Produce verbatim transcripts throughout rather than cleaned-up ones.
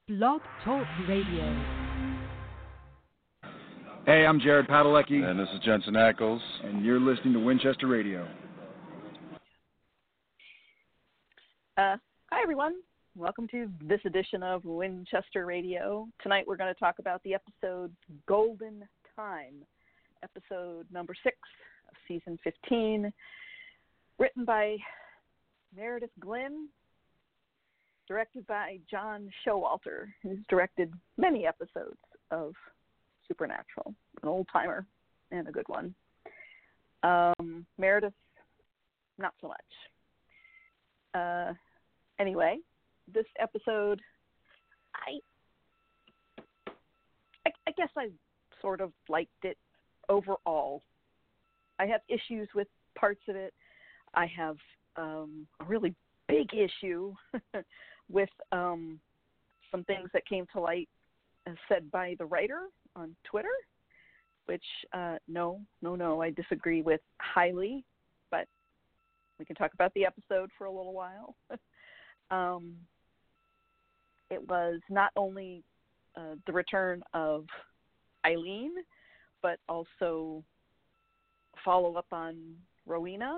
Blog Talk Radio. Hey, I'm Jared Padalecki. And this is Jensen Ackles. And you're listening to Winchester Radio. Uh, hi, everyone. Welcome to this edition of Winchester Radio. Tonight we're going to talk about the episode Golden Time, episode number six of season fifteen, written by Meredith Glynn, directed by John Showalter, who's directed many episodes of Supernatural, an old-timer and a good one. Um, Meredith, not so much. Uh, anyway, this episode, I, I, I guess I sort of liked it overall. I have issues with parts of it. I have um, a really big issue with um, some things that came to light uh, said by the writer on Twitter, which, uh, no, no, no, I disagree with highly, but we can talk about the episode for a little while. um, it was not only uh, the return of Eileen, but also follow up on Rowena,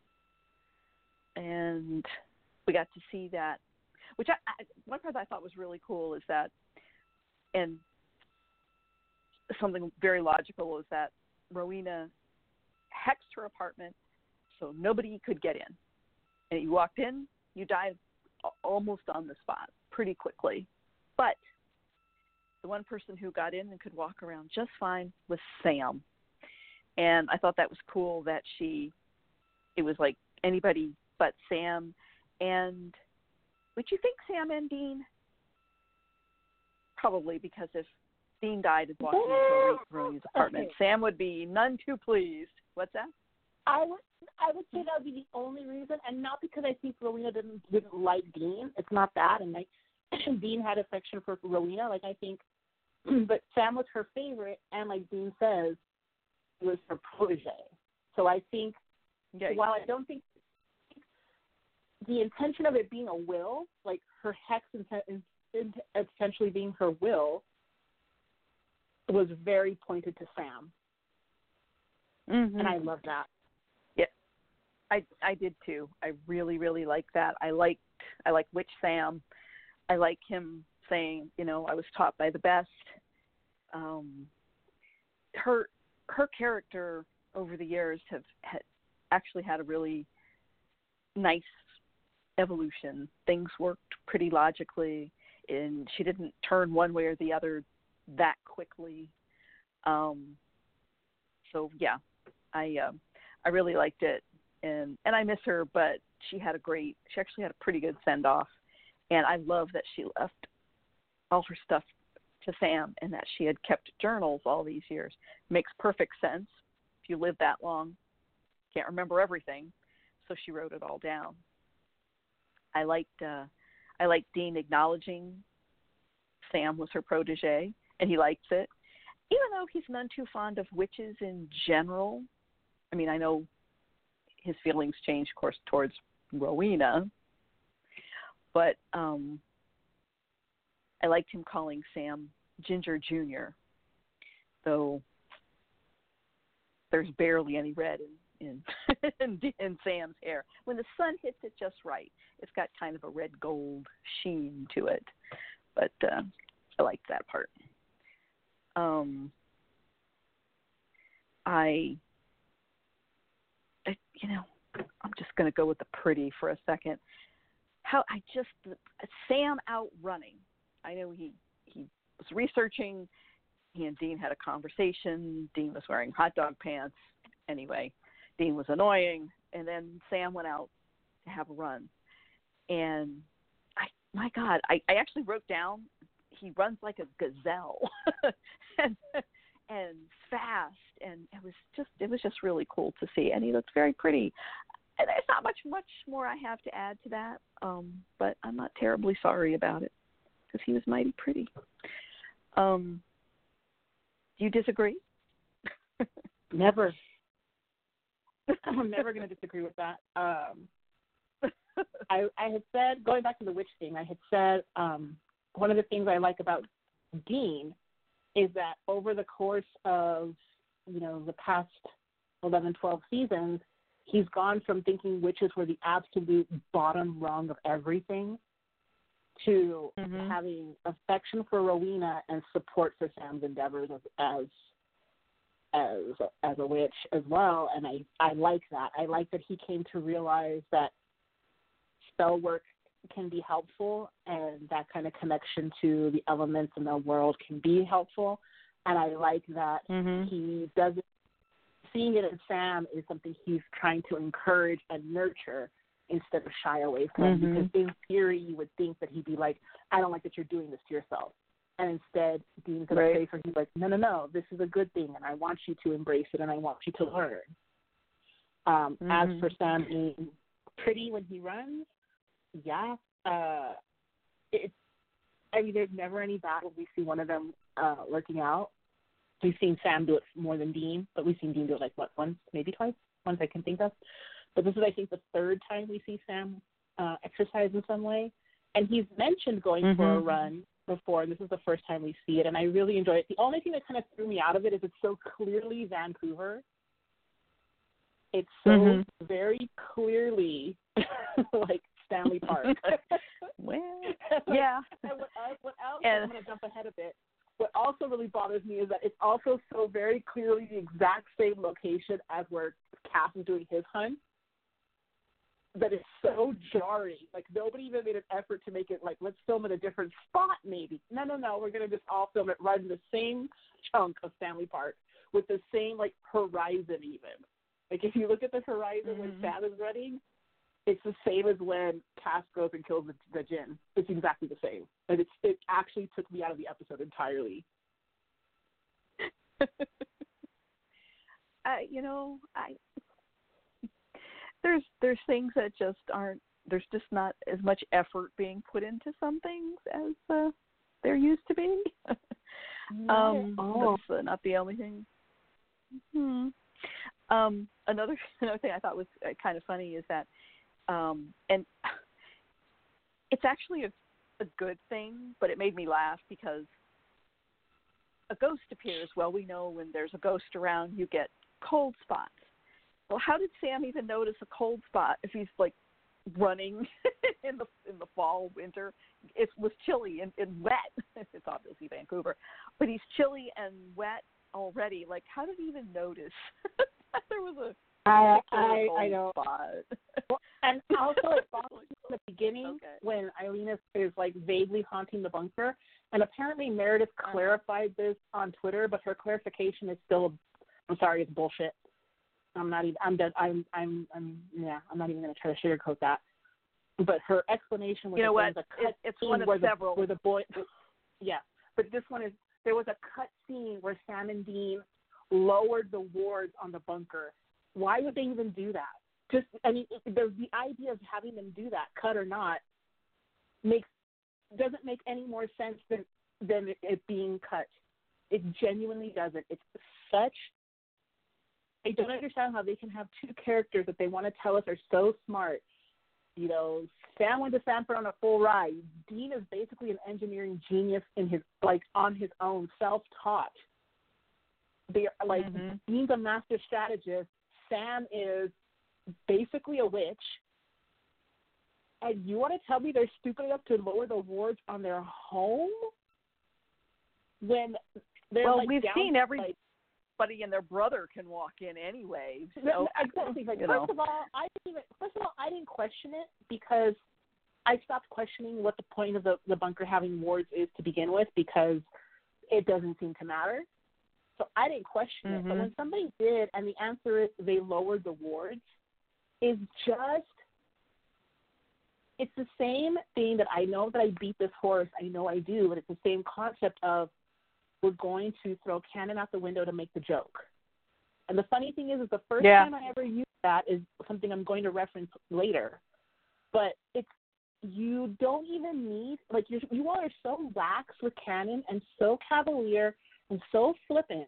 and we got to see that, which I, I, one part I thought was really cool is that, and something very logical is that Rowena hexed her apartment so nobody could get in. And you walked in, you died almost on the spot pretty quickly. But the one person who got in and could walk around just fine was Sam. And I thought that was cool that she, it was like anybody but Sam. And would you think Sam and Dean? Probably, because if Dean died and walked into Rowenia's apartment, okay. Sam would be none too pleased. What's that? I would I would say that would be the only reason, and not because I think Rowena didn't didn't like Dean. It's not that, and like Dean had affection for Rowena. Like I think, but Sam was her favorite, and like Dean says, it was her protege. So I think, Yeah. while I don't think the intention of it being a will, like her hex and essentially being her will, was very pointed to Sam, Mm-hmm. and I love that. Yeah, I I did too. I really really like that. I liked I like Witch Sam. I like him saying, you know, I was taught by the best. Um, her her character over the years have had actually had a really nice evolution. Things worked pretty logically, and she didn't turn one way or the other that quickly. Um, so yeah, I uh, I really liked it, and and I miss her, but she had a great, she actually had a pretty good send off, and I love that she left all her stuff to Sam and that she had kept journals all these years. Makes perfect sense. If you live that long, can't remember everything, so she wrote it all down. I liked uh, I liked Dean acknowledging Sam was her protege, and he likes it. Even though he's none too fond of witches in general. I mean, I know his feelings changed, of course, towards Rowena, but um, I liked him calling Sam Ginger Junior, though there's barely any red in, in, in, in Sam's hair. When the sun hits it just right, it's got kind of a red gold sheen to it, but uh, I liked that part. Um, I, I, you know, I'm just going to go with the pretty for a second. How I just, Sam out running. I know he, he was researching. He and Dean had a conversation. Dean was wearing hot dog pants. Anyway, Dean was annoying. And then Sam went out to have a run. And I, my God, I, I actually wrote down, he runs like a gazelle and, and fast. And it was just, it was just really cool to see. And he looks very pretty. And there's not much, much more I have to add to that. Um, but I'm not terribly sorry about it because he was mighty pretty. Um, do you disagree? Never. I'm never going to disagree with that. Um, I, I had said, going back to the witch thing, I had said, um, one of the things I like about Dean is that over the course of, you know, the past eleven, twelve seasons, he's gone from thinking witches were the absolute bottom rung of everything to mm-hmm. having affection for Rowena and support for Sam's endeavors as as as, as a witch as well. And I, I like that. I like that he came to realize that spell work can be helpful and that kind of connection to the elements in the world can be helpful. And I like that mm-hmm. he doesn't, seeing it in Sam is something he's trying to encourage and nurture instead of shy away from. Mm-hmm. Because in theory, you would think that he'd be like, I don't like that you're doing this to yourself. And instead, Dean's in a place where he's like, no, no, no, this is a good thing, and I want you to embrace it, and I want you to learn. Um, mm-hmm. As for Sam being pretty when he runs, yeah. Uh, it, I mean, there's never any battle we see one of them uh, working out. We've seen Sam do it more than Dean, but we've seen Dean do it like, what, once, maybe twice, once I can think of. But this is, I think, the third time we see Sam uh, exercise in some way. And he's mentioned going mm-hmm. for a run before, and this is the first time we see it, and I really enjoy it. The only thing that kind of threw me out of it is it's so clearly Vancouver. It's so mm-hmm. very clearly like Stanley Park. Well, yeah. And what, uh, what else, and, I'm going to jump ahead a bit. What also really bothers me is that it's also so very clearly the exact same location as where Cass is doing his hunt. That is so jarring. Like, nobody even made an effort to make it, like, let's film in a different spot, maybe. No, no, no. We're going to just all film it right in the same chunk of Stanley Park with the same, like, horizon even. Like, if you look at the horizon mm-hmm. when Sam is running, it's the same as when Cass goes and kills the, the djinn. It's exactly the same. And it's, it actually took me out of the episode entirely. uh, you know, I... There's there's things that just aren't, there's just not as much effort being put into some things as uh, there used to be. um, that's uh, not the only thing. Mm-hmm. Um, another, another thing I thought was uh, kind of funny is that, um, and it's actually a, a good thing, but it made me laugh because a ghost appears. Well, we know when there's a ghost around, you get cold spots. Well, how did Sam even notice a cold spot if he's like running in the in the fall, winter? It was chilly and, and wet. It's obviously Vancouver, but he's chilly and wet already. Like, how did he even notice that there was a I I, I know. Spot? Well, and also it bothers me in the beginning okay. when Eileen is, is like vaguely haunting the bunker, and apparently Meredith clarified this on Twitter, but her clarification is still, I'm sorry, it's bullshit. I'm not even. I'm dead. I'm. I'm. I'm. Yeah. I'm not even going to try to sugarcoat that. But her explanation was, you know that what? there was a cut it, it's scene one of where several. The, where the boy. Yeah. But this one is. There was a cut scene where Sam and Dean lowered the wards on the bunker. Why would they even do that? Just. I mean, it, the the idea of having them do that, cut or not, makes doesn't make any more sense than than it, it being cut. It genuinely doesn't. It's such. I don't understand how they can have two characters that they want to tell us are so smart. You know, Sam went to Stanford on a full ride. Dean is basically an engineering genius in his, like, on his own, self-taught. They are, like, mm-hmm. Dean's a master strategist. Sam is basically a witch. And you want to tell me they're stupid enough to lower the wards on their home? When they're, well, like, we've down, seen every... like, Buddy and their brother can walk in anyway. So, no, exactly. Like, first know. of all, I didn't even, first of all, I didn't question it because I stopped questioning what the point of the, the bunker having wards is to begin with because it doesn't seem to matter. So I didn't question mm-hmm. it. But when somebody did, and the answer is they lowered the wards, is just it's the same thing that I know that I beat this horse. I know I do, but it's the same concept of we're going to throw cannon out the window to make the joke. And the funny thing is, is the first yeah. time I ever used that is something I'm going to reference later. But it's you don't even need, like, you're, you all are so lax with canon and so cavalier and so flippant.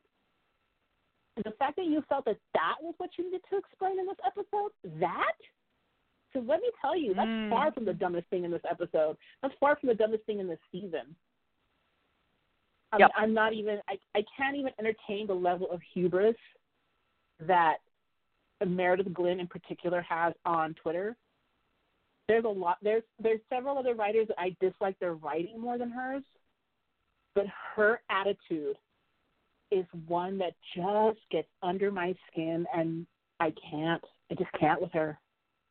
And the fact that you felt that that was what you needed to explain in this episode, that? So let me tell you, that's Mm. far from the dumbest thing in this episode. That's far from the dumbest thing in this season. I'm, Yep. I'm not even, I, I can't even entertain the level of hubris that Meredith Glynn in particular has on Twitter. There's a lot, there's, there's several other writers that I dislike their writing more than hers, but her attitude is one that just gets under my skin, and I can't, I just can't with her.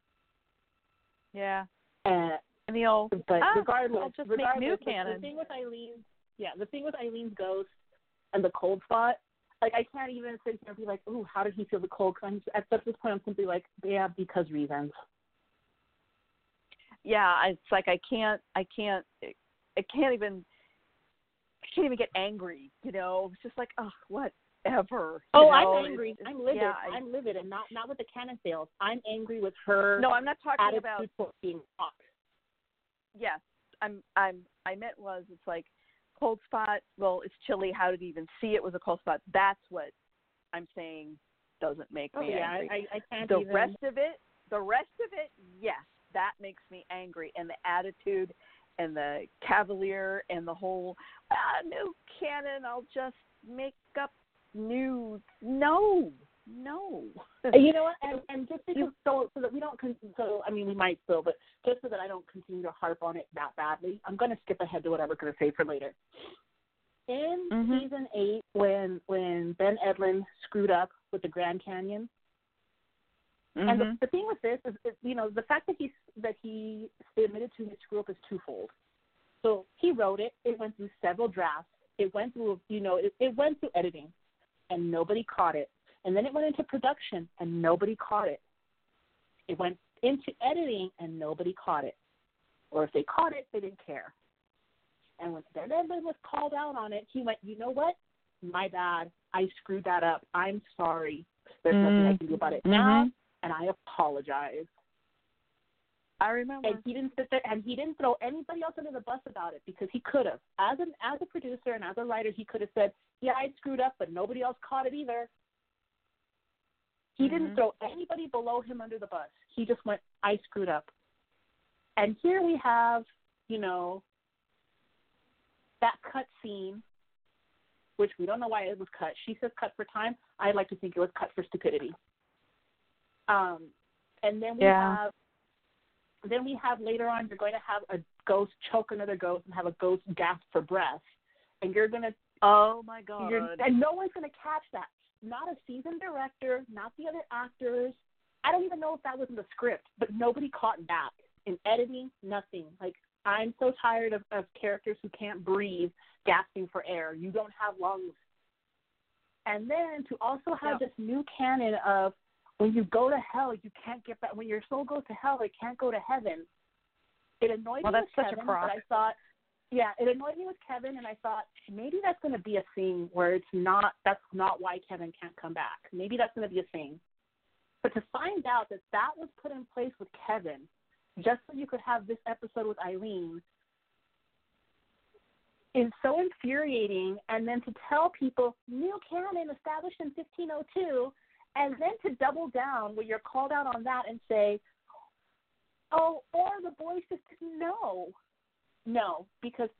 Yeah. And, And the old, but ah, regardless, I'll just regardless, make new the, canon. the thing with Eileen, yeah, the thing with Eileen's ghost and the cold spot, like I can't even sit here and be like, ooh, how did he feel the cold? Cause at this point, I'm simply like, yeah, because reasons. Yeah, it's like I can't, I can't, I can't even, I can't even get angry. You know, it's just like, oh, whatever. Oh, you know? I'm angry. It's, it's, I'm livid. Yeah, I, I'm livid, and not not with the canon sales. I'm angry with her. no, I'm not talking attitude about. towards being hot. Yes, I'm. I'm. I meant was it's like cold spot. Well, it's chilly. How did he even see it was a cold spot? That's what I'm saying. Doesn't make Oh me yeah, angry. I, I can't the even. rest of it, the rest of it, yes, that makes me angry. And the attitude, and the cavalier, and the whole ah, new canon. I'll just make up new. No, no. You know what? And, and just because so so that we don't con- so I mean we might still, but just so that I don't continue to harp on it that badly, I'm going to skip ahead to what I was going to say for later. In mm-hmm. season eight, when when Ben Edlund screwed up with the Grand Canyon, mm-hmm. and the, the thing with this is, is, you know, the fact that he that he admitted to his screw up is twofold. So he wrote it. It went through several drafts. It went through, you know, it, it went through editing, and nobody caught it. And then it went into production, and nobody caught it. It went into editing, and nobody caught it. Or if they caught it, they didn't care. And when Ben Edlund was called out on it, he went, you know what? My bad. I screwed that up. I'm sorry. There's mm-hmm. nothing I can do about it now, mm-hmm. and I apologize. I remember. And he didn't sit there, and he didn't throw anybody else under the bus about it because he could have. As an as a producer and as a writer, he could have said, yeah, I screwed up, but nobody else caught it either. He mm-hmm. didn't throw anybody below him under the bus. He just went, I screwed up. And here we have, you know, that cut scene, which we don't know why it was cut. She says cut for time. I'd like to think it was cut for stupidity. Um, and then we yeah. have, then we have later on, you're going to have a ghost choke another ghost and have a ghost gasp for breath, and you're going to. Oh my God! And no one's going to catch that. Not a seasoned director, not the other actors. I don't even know if that was in the script, but nobody caught that. In editing, nothing. Like, I'm so tired of, of characters who can't breathe, gasping for air. You don't have lungs. And then to also have yeah. this new canon of when you go to hell, you can't get back. When your soul goes to hell, it can't go to heaven. It annoyed well, me that's with such Kevin, a crock. but I thought, yeah, it annoyed me with Kevin, and I thought maybe that's going to be a thing where it's not, that's not why Kevin can't come back. Maybe that's going to be a thing. But to find out that that was put in place with Kevin, just so you could have this episode with Eileen, is so infuriating. And then to tell people, new canon established in fifteen oh two, and then to double down when you're called out on that and say, oh, or the boys just didn't know. No, because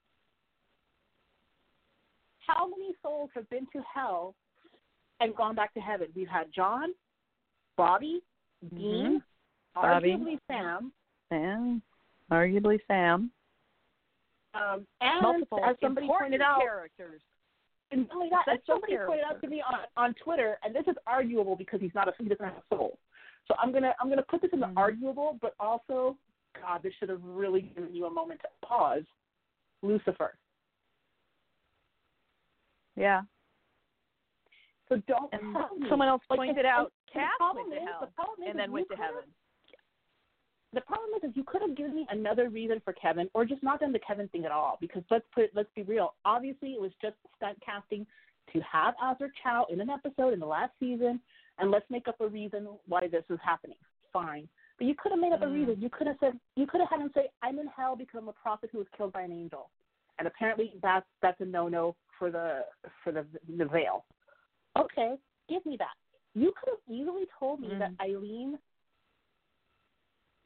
how many souls have been to hell and gone back to heaven? We've had John, Bobby, mm-hmm. Dean, Bobby, arguably Sam. Sam, arguably Sam. Um, and Multiple as somebody pointed out, characters. And not only that, as somebody characters. pointed out to me on, on Twitter, and this is arguable because he's not a he doesn't have a soul. So I'm gonna I'm gonna put this in the mm-hmm. arguable, but also, God, this should have really given you a moment to pause. Lucifer. Yeah. So don't and tell me. Someone else like, pointed and, out and Cass the went to is, hell the problem is and then went to heaven. The problem is, is you could have given me another reason for Kevin, or just not done the Kevin thing at all. Because let's put, let's be real. Obviously, it was just stunt casting to have Azor Chow in an episode in the last season, and let's make up a reason why this is happening. Fine, but you could have made up mm. a reason. You could have said, you could have had him say, "I'm in hell because I'm a prophet who was killed by an angel," and apparently that's that's a no-no for the for the the veil. Okay, give me that. You could have easily told me mm. that Eileen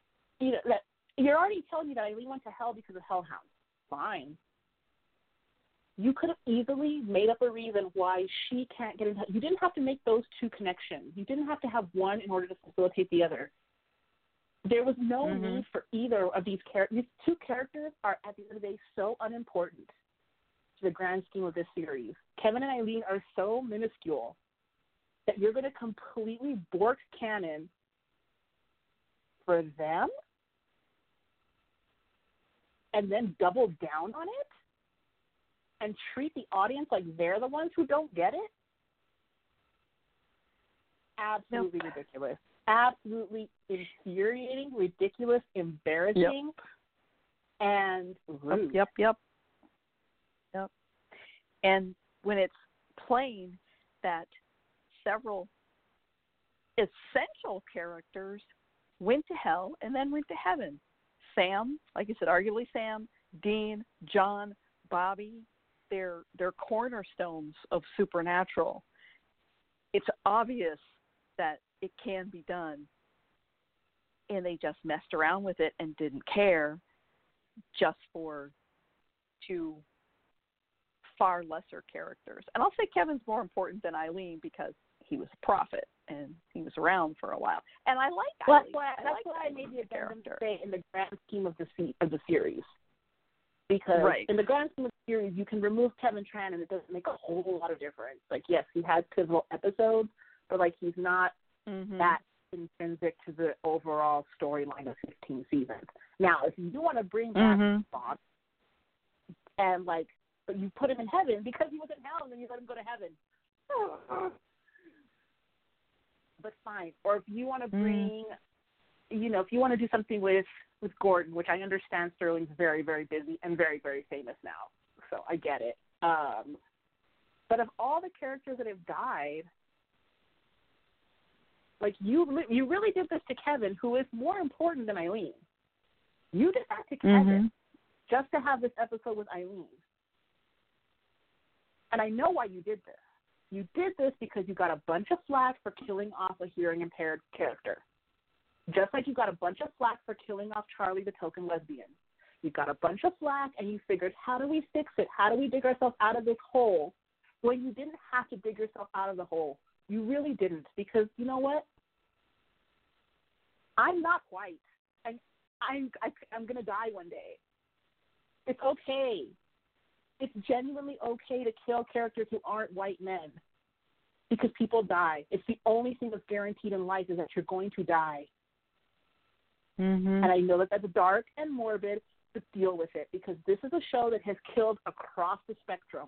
you know, that you're already telling me that Eileen went to hell because of Hellhound. Fine. You could have easily made up a reason why she can't get in touch. You didn't have to make those two connections. You didn't have to have one in order to facilitate the other. There was no mm-hmm. need for either of these characters. These two characters are, at the end of the day, so unimportant to the grand scheme of this series. Kevin and Eileen are so minuscule that you're going to completely bork canon for them and then double down on it and treat the audience like they're the ones who don't get it? Absolutely nope. ridiculous. Absolutely infuriating, ridiculous, embarrassing, yep. and rude. Yep, yep, yep. And when it's plain that several essential characters went to hell and then went to heaven. Sam, like you said, arguably Sam, Dean, John, Bobby, they're, they're cornerstones of Supernatural. It's obvious that it can be done, and they just messed around with it and didn't care just for two far lesser characters. And I'll say Kevin's more important than Eileen because he was a prophet and he was around for a while. And I like well, Eileen. That's why, I that's like why I made the addendum character. to say in the grand scheme of the se- of the series. Because right. in the grand scheme of the series, you can remove Kevin Tran and it doesn't make a whole lot of difference. Like, yes, he had pivotal episodes, but, like, he's not mm-hmm. that intrinsic to the overall storyline of fifteen seasons. Now, if you want to bring back mm-hmm. Bob and, like, but you put him in heaven because he was in hell and then you let him go to heaven. But fine. Or if you want to bring, mm. you know, if you want to do something with, with Gordon, which I understand Sterling's very, very busy and very, very famous now. So I get it. Um, but of all the characters that have died, like you, you really did this to Kevin, who is more important than Eileen. You did that to Kevin mm-hmm. just to have this episode with Eileen. And I know why you did this. You did this because you got a bunch of flack for killing off a hearing-impaired character. Just like you got a bunch of flack for killing off Charlie the token lesbian. You got a bunch of flack and you figured, how do we fix it? How do we dig ourselves out of this hole? Well, you didn't have to dig yourself out of the hole. You really didn't, because you know what? I'm not white. And I'm, I, I'm going to die one day. It's okay. It's genuinely okay to kill characters who aren't white men because people die. It's the only thing that's guaranteed in life is that you're going to die. Mm-hmm. And I know that that's dark and morbid, but deal with it because this is a show that has killed across the spectrum.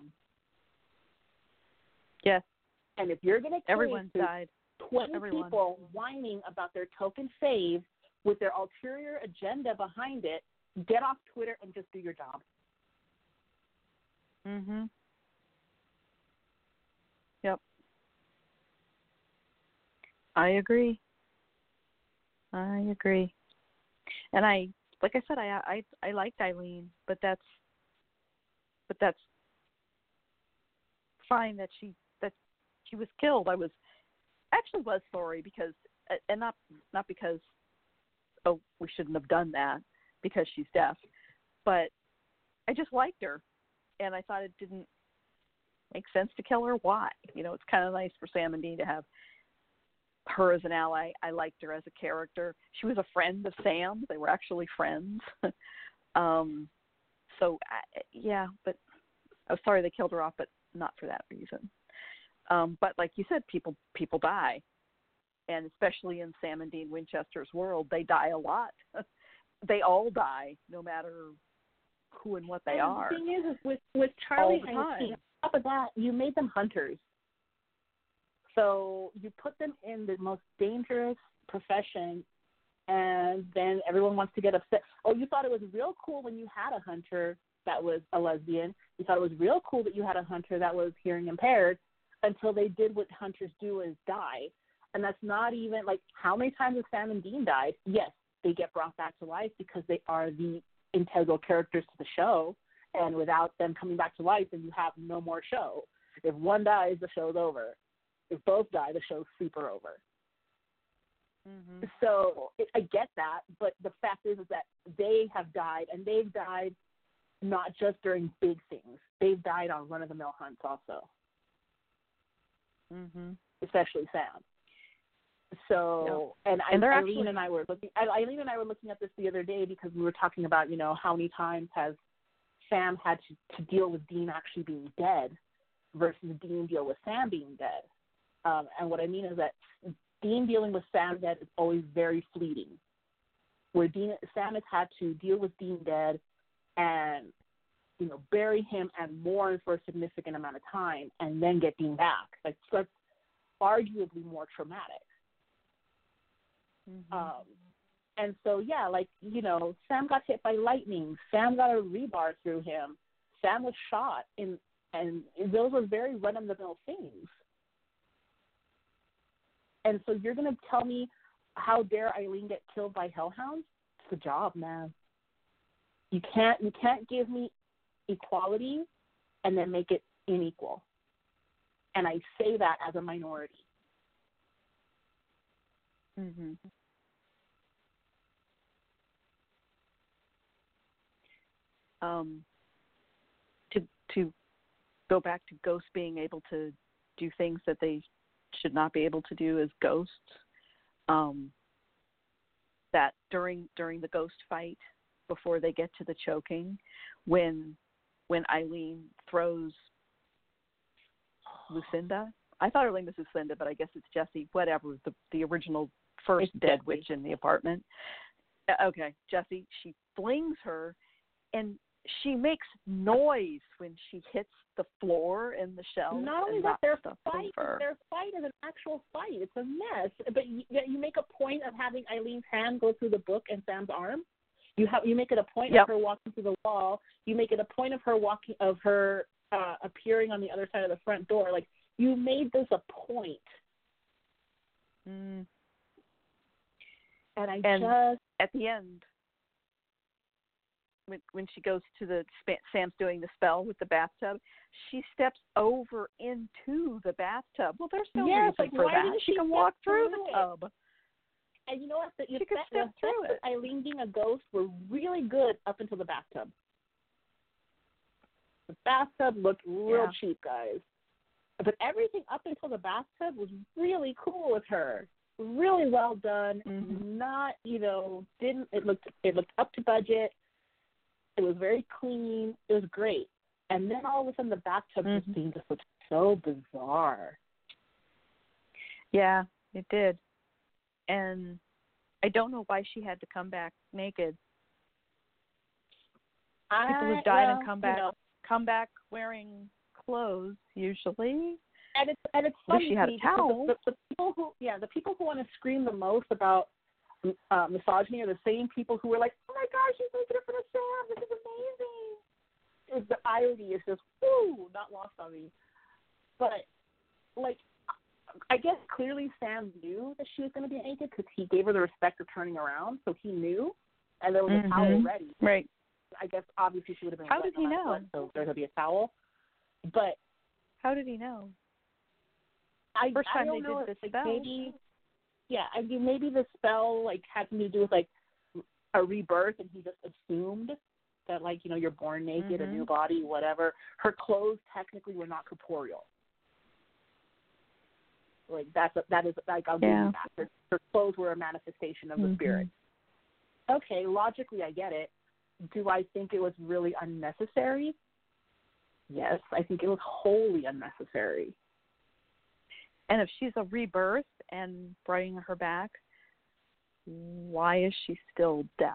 Yes. And if you're going to kill everyone died. twenty Everyone. people whining about their token fave with their ulterior agenda behind it, get off Twitter and just do your job. Mhm. Yep. I agree. I agree. And I, like I said, I, I, I liked Eileen, but that's, but that's fine that she, that she was killed. I was, actually was sorry because, and not, not because, oh, we shouldn't have done that because she's deaf, but I just liked her. And I thought it didn't make sense to kill her. Why? You know, it's kind of nice for Sam and Dean to have her as an ally. I liked her as a character. She was a friend of Sam's. They were actually friends. um, so, I, yeah, but I was sorry they killed her off, but not for that reason. Um, but like you said, people people die. And especially in Sam and Dean Winchester's world, they die a lot. They all die, no matter who and what they and are. The thing is, is with, with Charlie and Dean, on top of that, you made them hunters. So you put them in the most dangerous profession, and then everyone wants to get upset. Oh, you thought it was real cool when you had a hunter that was a lesbian. You thought it was real cool that you had a hunter that was hearing impaired until they did what hunters do is die. And that's not even, like, how many times have Sam and Dean died? Yes, they get brought back to life because they are the integral characters to the show, and without them coming back to life, then you have no more show. If one dies, the show's over. If both die, the show's super over. Mm-hmm. So it, I get that, but the fact is, is that they have died, and they've died not just during big things. They've died on run-of-the-mill hunts also, mm-hmm. especially Sam. So, yeah. and, and I, Eileen actually... and I were looking. Eileen and I were looking at this the other day because we were talking about, you know, how many times has Sam had to, to deal with Dean actually being dead versus Dean deal with Sam being dead. Um, and what I mean is that Dean dealing with Sam dead is always very fleeting. Where Dean, Sam has had to deal with Dean dead and, you know, bury him and mourn for a significant amount of time and then get Dean back. Like, that's arguably more traumatic. Mm-hmm. Um, and so, yeah, like, you know, Sam got hit by lightning. Sam got a rebar through him. Sam was shot, in, and those were very run-of-the-mill things. And so you're going to tell me how dare Eileen get killed by hellhounds? It's the job, man. You can't you can't give me equality and then make it unequal. And I say that as a minority. Mm-hmm. Um, to to go back to ghosts being able to do things that they should not be able to do as ghosts. Um, that during during the ghost fight, before they get to the choking, when when Eileen throws Lucinda, I thought her name was Lucinda, but I guess it's Jessie. Whatever, the the original first it's dead Jessie. witch in the apartment. Uh, okay, Jessie. She flings her, and she makes noise when she hits the floor in the shell. Not only that, their fight, their fight is an actual fight. It's a mess. But you, you make a point of having Eileen's hand go through the book and Sam's arm. You have you make it a point yep. of her walking through the wall. You make it a point of her walking of her uh, appearing on the other side of the front door. Like, you made this a point. Mm. And I and just at the end, when when she goes to the Sam's doing the spell with the bathtub, she steps over into the bathtub. Well, there's no yes, reason like, for why that. Didn't she, she can walk through through the it? tub. And you know what? The, she the, could the step through effects it. of Eileen being a ghost were really good up until the bathtub. The bathtub looked real Yeah. cheap, guys. But everything up until the bathtub was really cool with her. Really well done. Mm-hmm. Not, you know, didn't it looked it looked up to budget. It was very clean. It was great. And then all of a sudden the bathtub mm-hmm. scene just looked so bizarre. Yeah, it did. And I don't know why she had to come back naked. I, People who died well, and come back you know, come back wearing clothes usually. And it's and it's At least funny she had a because towel. The, the, the people who yeah the people who want to scream the most about uh, misogyny are the same people who are like, oh my gosh, she's making it for the Sam, this is amazing. It's, the irony is just woo, not lost on me. But like, I guess clearly Sam knew that she was going to be naked because he gave her the respect of turning around, so he knew, and there was mm-hmm. a towel ready. Right. I guess obviously she would have been. How wet did no he matter know? what, so there's going to be a towel. But how did he know? I, First time I don't they know did if, the like, spell. maybe, yeah, I mean, maybe the spell, like, had something to do with, like, a rebirth, and he just assumed that, like, you know, you're born naked, mm-hmm. a new body, whatever. Her clothes technically were not corporeal. Like, that's a, that is, like, I'll give yeah. you that. Her, her clothes were a manifestation of mm-hmm. the spirit. Okay, logically, I get it. Do I think it was really unnecessary? Yes, I think it was wholly unnecessary. And if she's a rebirth and bringing her back, why is she still deaf?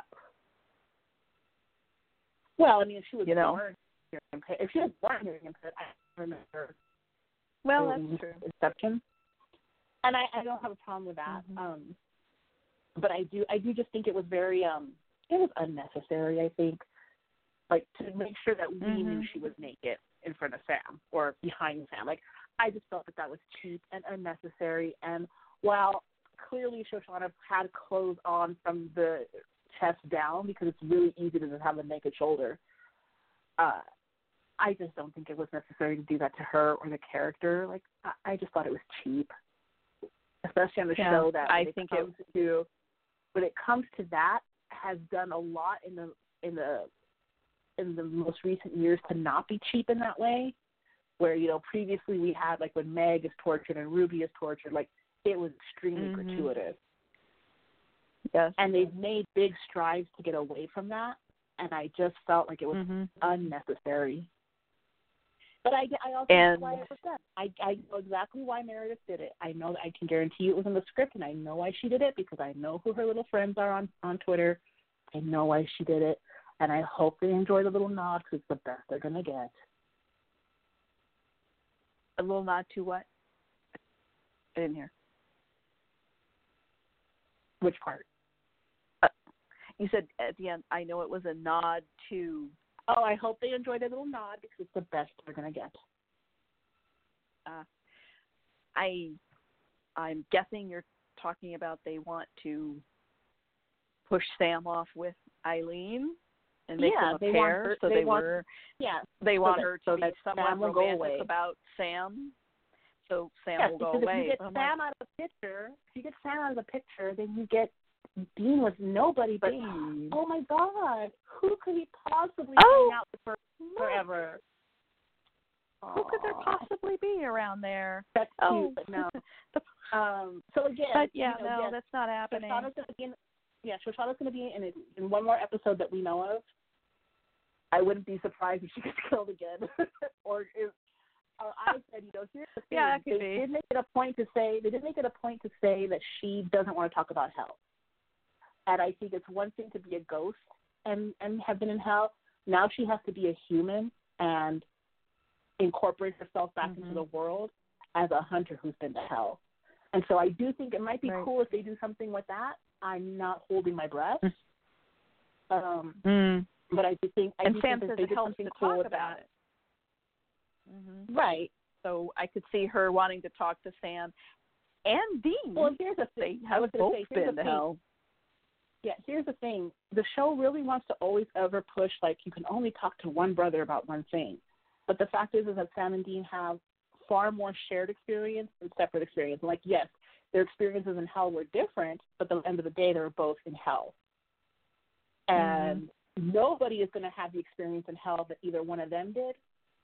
Well, I mean, if she was you know? born hearing impaired, if she was born hearing impaired, I remember. Well, that's true. Exception. And I, I don't have a problem with that. Mm-hmm. Um, but I do, I do just think it was very, um, it was unnecessary. I think, like, to make sure that we mm-hmm. knew she was naked in front of Sam or behind Sam. Like, I just felt that that was cheap and unnecessary. And while clearly Shoshana had clothes on from the chest down because it's really easy to just have a naked shoulder, uh, I just don't think it was necessary to do that to her or the character. Like, I, I just thought it was cheap. especially on the Yeah, show that I when it think comes it, to when it comes to that has done a lot in the in the in the most recent years to not be cheap in that way. Where, you know, previously we had, like, when Meg is tortured and Ruby is tortured, like, it was extremely mm-hmm. gratuitous. Yes. And they've made big strides to get away from that, and I just felt like it was mm-hmm. unnecessary. But I, I also and, know why it was done. I, I know exactly why Meredith did it. I know, I can guarantee you it was in the script, and I know why she did it because I know who her little friends are on, on Twitter. I know why she did it, and I hope they enjoy the little nod because it's the best they're going to get. A little nod to what? I didn't hear. Which part? Uh, you said at the end, I know it was a nod to... Oh, I hope they enjoy their little nod because it's the best they're going to get. Uh, I, I'm guessing you're talking about they want to push Sam off with Eileen and make yeah, them a they pair, want her, so they, they want, were... Yeah, They want so her that, to so be that somewhat Sam will go romantic away. about Sam, so Sam yes, will go because away. if you get I'm Sam like, out of the picture, if you get Sam out of the picture, then you get Dean with nobody but, Dean. oh my God, who could he possibly Oh, hang out with for forever? Who could there possibly be around there? That's Oh, cute, but no. um, so again, but yeah, you know, no, yes, that's not happening. Shoshana's going to be in, yeah, Shoshana's going to be in, in one more episode that we know of. I wouldn't be surprised if she gets killed again. or if uh, I said, you know, here's the thing. Yeah, that could they be. did make it a point to say they did make it a point to say that she doesn't want to talk about hell. And I think it's one thing to be a ghost and, and have been in hell. Now she has to be a human and incorporate herself back mm-hmm. into the world as a hunter who's been to hell. And so I do think it might be right. cool if they do something with that. I'm not holding my breath. um, mm. But I do think I and do Sam think says they it did helps something to cool talk with about that. it. Mm-hmm. Right. So I could see her wanting to talk to Sam and Dean. Well, here's the thing. They I have was gonna both say, here's been the to thing. hell. Yeah, here's the thing. The show really wants to always ever push, like, you can only talk to one brother about one thing. But the fact is, is that Sam and Dean have far more shared experience than separate experience. Like, yes, their experiences in hell were different, but at the end of the day, they were both in hell. And mm-hmm. nobody is going to have the experience in hell that either one of them did.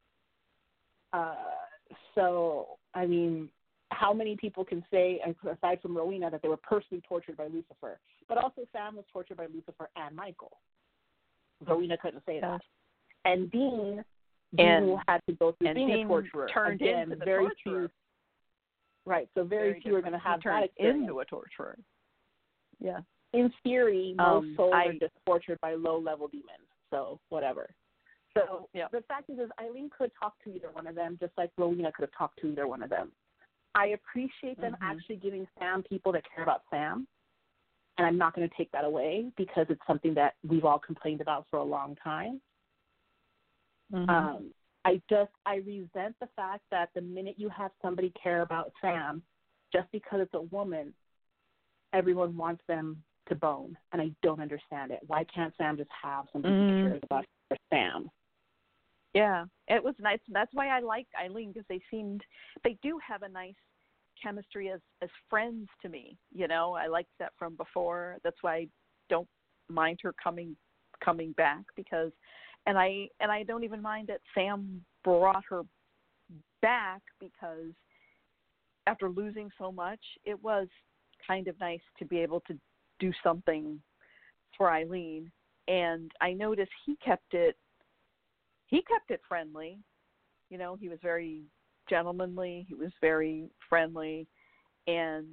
Uh, so, I mean, how many people can say, aside from Rowena, that they were personally tortured by Lucifer? But also Sam was tortured by Lucifer and Michael. Rowena couldn't say that. And Dean, and, Dean had to go through and being Dean a torturer. Turned Again, into the very torturer. few. Right, so very, very few are going to have that experience. Into a torturer. Yeah. In theory, most um, souls I, are just tortured by low-level demons, so whatever. So yeah. the fact is, is, Eileen could talk to either one of them, just like Rowena could have talked to either one of them. I appreciate them mm-hmm. actually giving Sam people that care about Sam, and I'm not going to take that away because it's something that we've all complained about for a long time. Mm-hmm. Um, I just, I resent the fact that the minute you have somebody care about Sam, just because it's a woman, everyone wants them to bone, and I don't understand it. Why can't Sam just have somebody mm. who cares about her, Sam? Yeah, it was nice. That's why I liked Eileen, because they seemed, they do have a nice chemistry as, as friends to me. You know, I liked that from before. That's why I don't mind her coming coming back, because, and I and I don't even mind that Sam brought her back, because after losing so much, it was kind of nice to be able to do something for Eileen. And I noticed he kept it, he kept it friendly. You know, he was very gentlemanly. He was very friendly. And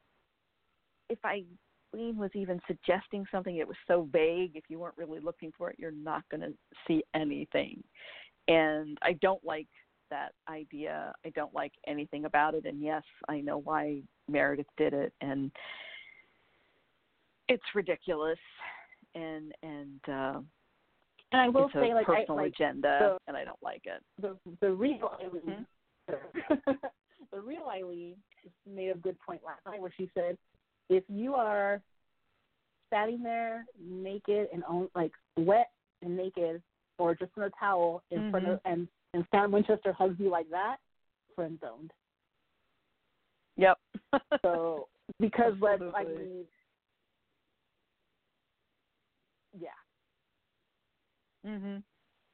if Eileen was even suggesting something, it was so vague. If you weren't really looking for it, you're not going to see anything. And I don't like that idea. I don't like anything about it. And yes, I know why Meredith did it, and it's ridiculous. And and uh, and I will it's say, a like, personal I, like, agenda, the, and I don't like it. The the real Eileen, hmm? the real Eileen made a good point last night where she said, if you are standing there naked and on, like wet and naked, or just in a towel in mm-hmm. front of, and and Sam Winchester hugs you like that, friend zoned. Yep. So because like I Absolutely. mean, yeah. Mhm.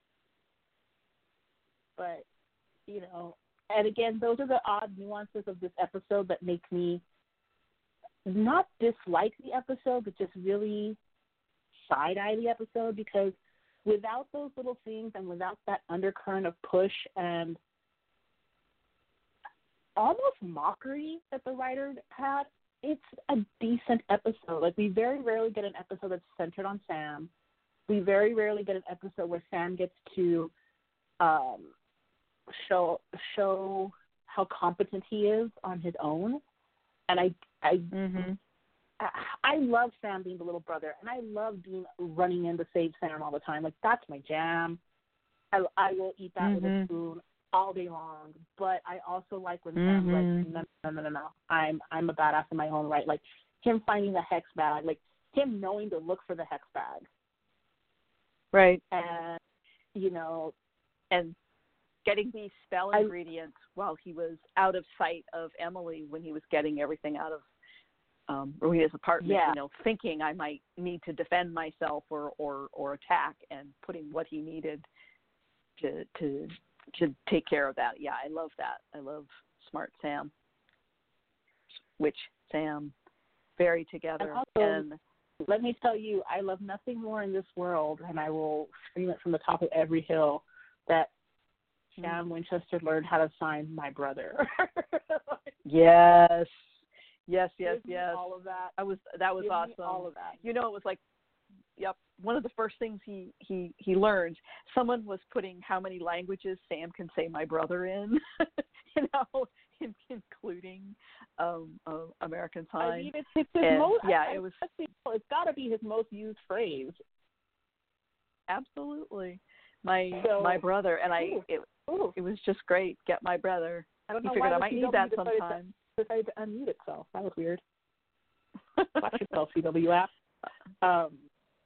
But you know, and again, those are the odd nuances of this episode that make me not dislike the episode, but just really side eye the episode, because without those little things and without that undercurrent of push and almost mockery that the writer had, it's a decent episode. Like, we very rarely get an episode that's centered on Sam. We very rarely get an episode where Sam gets to um, show show how competent he is on his own. And I I, Mhm. I I love Sam being the little brother, and I love Dean running in to save Sam all the time. Like, that's my jam. I, I will eat that with a Mhm. spoon all day long. But I also like when Mhm. Sam's like, no, no, no, no, no. I'm I'm a badass in my own right. Like, him finding the hex bag, like him knowing to look for the hex bag, Right. and you know, And getting these spell I- ingredients while he was out of sight of Emily when he was getting everything out of um, Ruina's apartment, Yeah. you know, thinking I might need to defend myself or, or, or attack, and putting what he needed to to to take care of that. Yeah, I love that. I love Smart Sam. Witch Sam. Very together. And also- and let me tell you, I love nothing more in this world, and I will scream it from the top of every hill, that Sam Winchester learned how to sign my brother. yes. Yes, yes, Give me yes. all of that. I was that was Give me awesome. all of that. You know, it was like, yep, one of the first things he he he learned. Someone was putting how many languages Sam can say my brother in, you know, in, including um, uh, American Sign. I mean, it's, it's his And, most. yeah, I, it was It's got to be his most used phrase. absolutely my So- my brother, and I Ooh. it Ooh, it was just great. Get my brother. I don't He know figured why I the might C need W that decided to- sometime. decided to unmute itself. That was weird. Watch yourself, C W app. Um,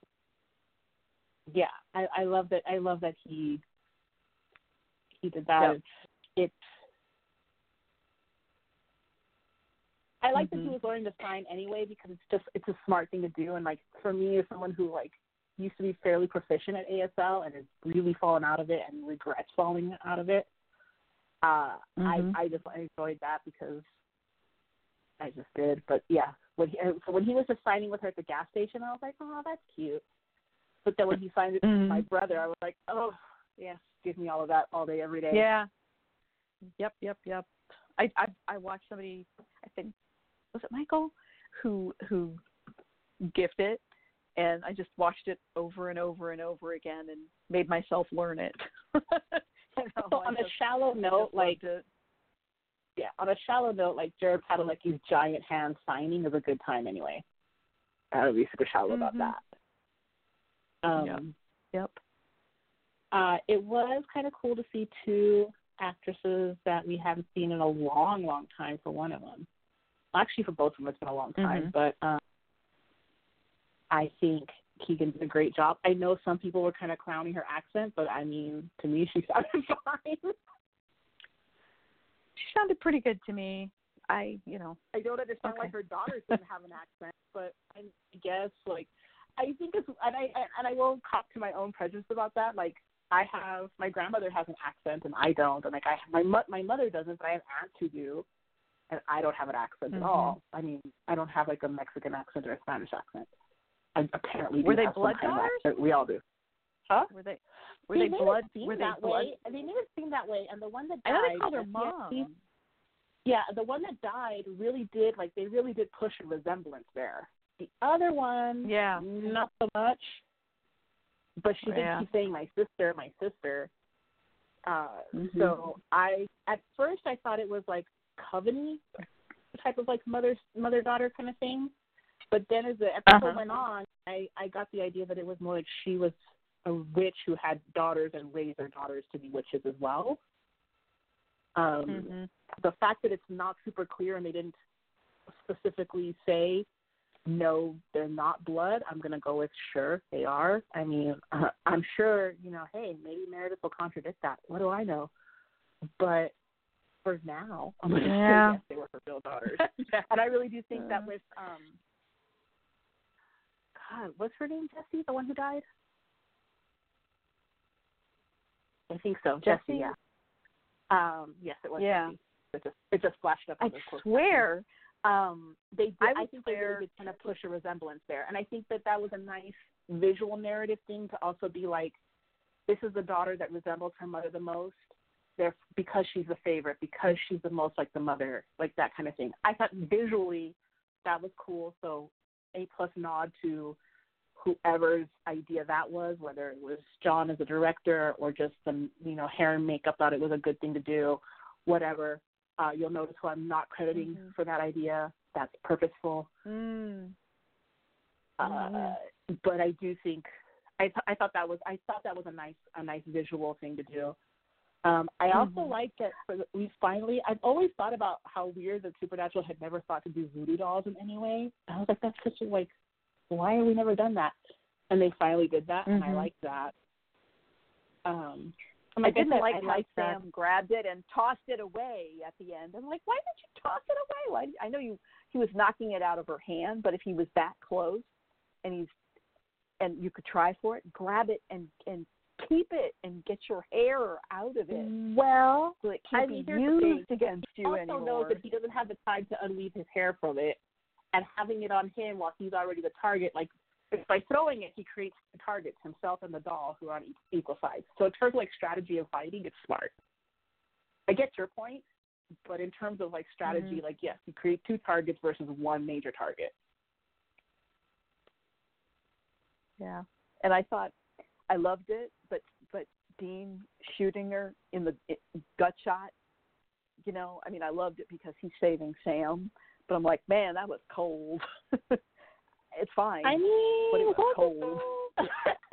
yeah, I, I love that. I love that he he did that. Yep. And It's. I like that he Mhm. was learning to sign anyway, because it's just it's a smart thing to do. And like, for me, as someone who like used to be fairly proficient at A S L and has really fallen out of it and regrets falling out of it, uh, Mhm. I I just I enjoyed that because I just did. But yeah, when he so when he was just signing with her at the gas station, I was like, oh, that's cute. But then when he signed it Mhm. to my brother, I was like, oh, yes, give me all of that all day, every day. Yeah. Yep, yep, yep. I, I I watched somebody, I think, was it Michael, who who gifted it, and I just watched it over and over and over again and made myself learn it. You know, So I on a just- shallow I note, just like loved it. yeah, on a shallow note, like Jared Padalecki's giant hand signing is a good time anyway. I would be super shallow about Mhm. that. Um, Yep. Yep. Uh, it was kind of cool to see two actresses that we haven't seen in a long, long time for one of them. Actually, for both of them, it's been a long time. Mhm. But um, I think Keegan did a great job. I know some people were kind of clowning her accent, but I mean, to me, she sounded fine. She sounded pretty good to me. I, you know. I don't understand why Okay. her daughters didn't have an accent, but I guess, like, I think it's, and I and I will cop to my own prejudice about that. Like, I have, my grandmother has an accent and I don't, and like I, my mo- my mother doesn't, but I have aunts who do, and I don't have an accent Mhm. at all. I mean, I don't have like a Mexican accent or a Spanish accent. I apparently do Were they have some blood kind of daughters? accent. We all do. Huh? Were they were they, made blood it seem were they that blood way. They made it seem that way, and the one that I died, know they called her S C S P, mom. yeah, the one that died really did, like, they really did push a resemblance there. The other one, Yeah. not so much. But she did Yeah. keep saying, my sister, my sister. Uh, Mhm. So I, at first I thought it was, like, Coveney type of, like, mother, mother-daughter kind of thing. But then as the episode Uh-huh. went on, I, I got the idea that it was more like she was a witch who had daughters and raised her daughters to be witches as well. Um, Mhm. The fact that it's not super clear and they didn't specifically say, no, they're not blood, I'm going to go with sure, they are. I mean, uh, I'm sure, you know, hey, maybe Meredith will contradict that. What do I know? But for now. I'm going to Yeah. say yes, they were her real daughters. And I really do think that with, um, God, what's her name, Jessie, the one who died? I think so, Jessie, Jessie? yeah. Um, yes, it was Yeah. Jessie. It just, it just flashed up. I on the closed swear. Um, they did, I I, would think they swear- really did kind of push a resemblance there. And I think that that was a nice visual narrative thing to also be like, this is the daughter that resembles her mother the most, there because she's the favorite, because she's the most like the mother, like that kind of thing. I thought visually that was cool. So A plus nod to whoever's idea that was, whether it was John as a director or just the, you know, hair and makeup thought it was a good thing to do, whatever. Uh, you'll notice who I'm not crediting Mm-hmm. for that idea. That's purposeful. Mm. Uh, Mm-hmm. but I do think I, th- I thought that was I thought that was a nice a nice visual thing to do. Um, I also Mhm. like that for the, we finally. I've always thought about how weird that Supernatural had never thought to do voodoo dolls in any way. I was like, that's such a like, why have we never done that? And they finally did that, and I Mhm. like that. Um, I like didn't said, like I how like that. Sam grabbed it and tossed it away at the end. I'm like, why did you toss it away? Why? I know you. He was knocking it out of her hand, but if he was that close, and he's, and you could try for it, grab it and and keep it and get your hair out of it. Well, So it I can't mean, be here's the thing. used against He you also anymore. knows that he doesn't have the time to unweave his hair from it, and having it on him while he's already the target, like, if by throwing it, he creates the targets, himself and the doll, who are on equal sides. So in terms of, like, strategy of fighting, it's smart. I get your point, but in terms of, like, strategy, Mm-hmm. like, yes, you create two targets versus one major target. Yeah, and I thought I loved it, but but Dean shooting her in the it, gut shot, you know, I mean, I loved it because he's saving Sam, but I'm like, man, that was cold. It's fine. I mean, but it was what cold. the-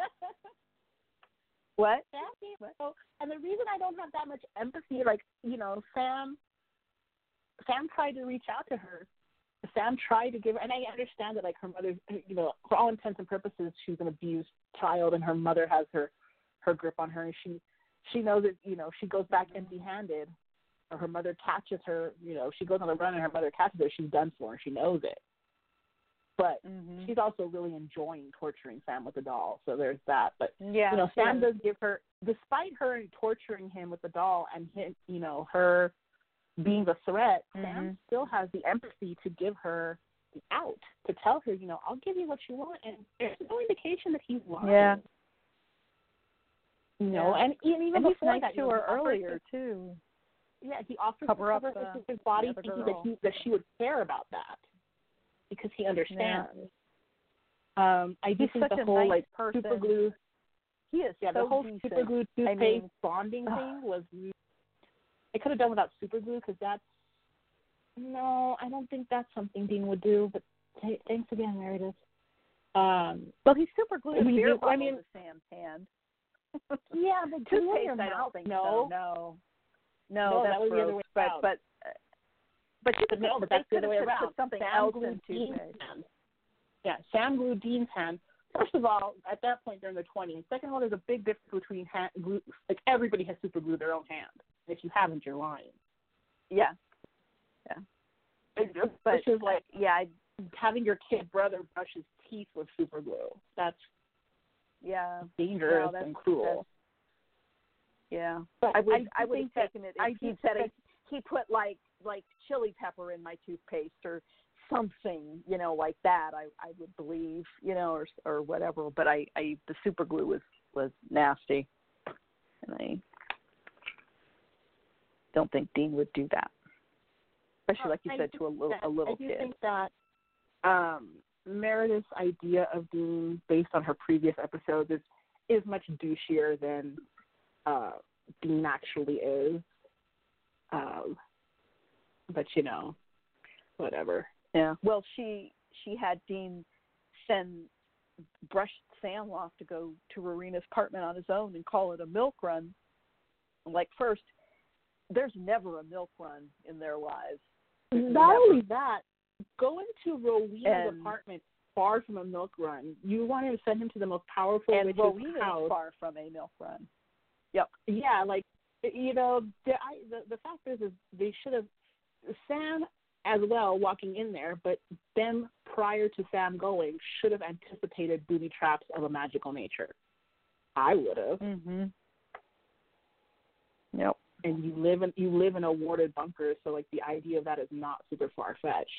What? What? So, and the reason I don't have that much empathy, like, you know, Sam, Sam tried to reach out to her. Sam tried to give her, and I understand that, like, her mother, you know, for all intents and purposes, she's an abused child, and her mother has her, her grip on her, and she, she knows that, you know, she goes back empty-handed, or her mother catches her, you know, she goes on the run and her mother catches her, she's done for, and she knows it. But Mm-hmm. she's also really enjoying torturing Sam with the doll, so there's that. But Yeah, you know, Sam yeah. does give her, despite her torturing him with the doll and him, you know, her being the threat, Mhm. Sam still has the empathy to give her the out, to tell her, you know, I'll give you what you want, and there's no indication that he's lying. Yeah. You know, Yeah. and, and even And he's before nice that, you to know, her he offers earlier to- too. Yeah, he offers Cover to up cover the- his body, the other thinking girl. that he that she would care about that because he understands. Yeah. Um, I do He's think such the a whole nice like person. super glue. He is Yeah, so the whole decent. super glue I toothpaste mean, bonding ugh. thing was. I could have done without super glue because that's. No, I don't think that's something Dean would do. But hey, thanks again, Meredith. Um, Well, he super glued We beer do- I bottles mean- to Sam's hand. yeah, but glue in Toothpaste, your I mouth, don't think no. so. No, no, No, that's that was the gross. other way but, around. But uh, but you But could no, but they that's the could other have way put around. something Sam else glued in Dean's toothpaste. hand. Yeah, Sam glued Dean's hand. First of all, at that point they're in the twenties. Second of all, there's a big difference between hand glue. Like everybody has super glue their own hand. If you haven't, you're lying. Yeah, yeah. It just, But which is like yeah, I, having your kid brother brush his teeth with super glue. That's yeah, dangerous No, that's- and cruel. yeah. But I would I, I, would have think that taken it I if do he said think he, he put like like chili pepper in my toothpaste or something, you know, like that. I I would believe, you know, or or whatever. But I, I the super glue was was nasty, and I don't think Dean would do that, especially like you I said do to a little that- a little I do kid. think that um, Meredith's idea of Dean, based on her previous episodes, is is much douchier than uh, Dean actually is. Um, but you know, whatever. Yeah. Well, she she had Dean send brush Sam off to go to Rorena's apartment on his own and call it a milk run. Like first, there's never a milk run in their lives. Not Never. only that, going to Rowena's And- apartment far from a milk run. You wanted to send him to the most powerful And witch's Rowena house. is far from a milk run. Yep. Yeah, like you know, the, I, the the fact is, is they should have Sam as well walking in there, but them prior to Sam going should have anticipated booby traps of a magical nature. I would have. Mm-hmm. Yep. And you live in you live in a warded bunker, so like the idea of that is not super far fetched.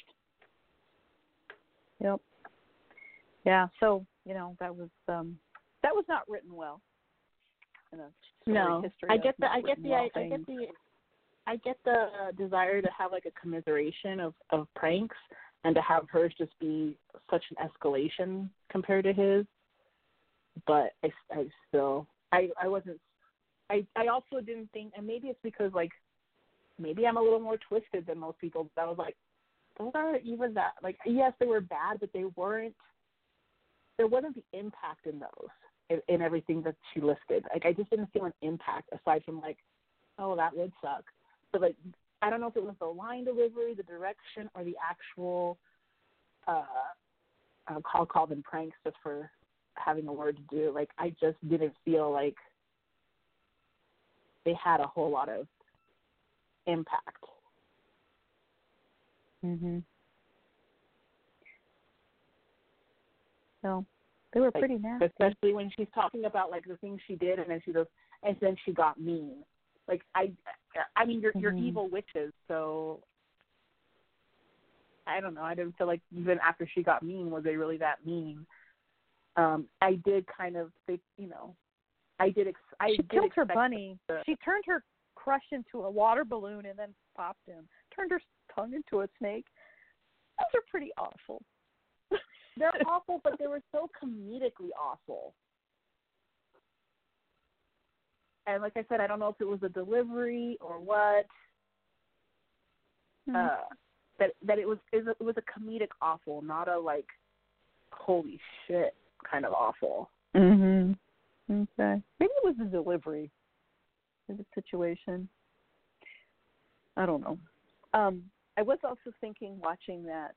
Yep. Yeah. So you know that was um, that was not written well. In a no, history I get the not I get the well I, I get the I get the desire to have like a commiseration of, of pranks and to have hers just be such an escalation compared to his. But I, I still I, I wasn't I, I also didn't think, and maybe it's because like maybe I'm a little more twisted than most people, but I was like, those aren't even that like yes they were bad, but they weren't there wasn't the impact in those in, in everything that she listed. Like I just didn't feel an impact aside from like, oh, that would suck. But like I don't know if it was the line delivery, the direction, or the actual uh I'll call call them pranks just for having a word to do. Like I just didn't feel like they had a whole lot of impact. Mhm. So they were like, pretty nasty, especially when she's talking about like the things she did, and then she goes, and then she got mean. Like I, I mean, you're mm-hmm. you're evil witches, so I don't know. I didn't feel like even after she got mean, was they really that mean? Um, I did kind of think, you know, I did. Ex- I she did killed her expect bunny. The, she turned her crush into a water balloon and then popped him. Turned her tongue into a snake. Those are pretty awful. They're awful, but they were so comedically awful. And like I said, I don't know if it was a delivery or what. Mm-hmm. Uh, that that it was it was a comedic awful, not a like holy shit kind of awful. Mhm. Okay. Maybe it was the delivery of the situation. I don't know. Um, I was also thinking, watching that,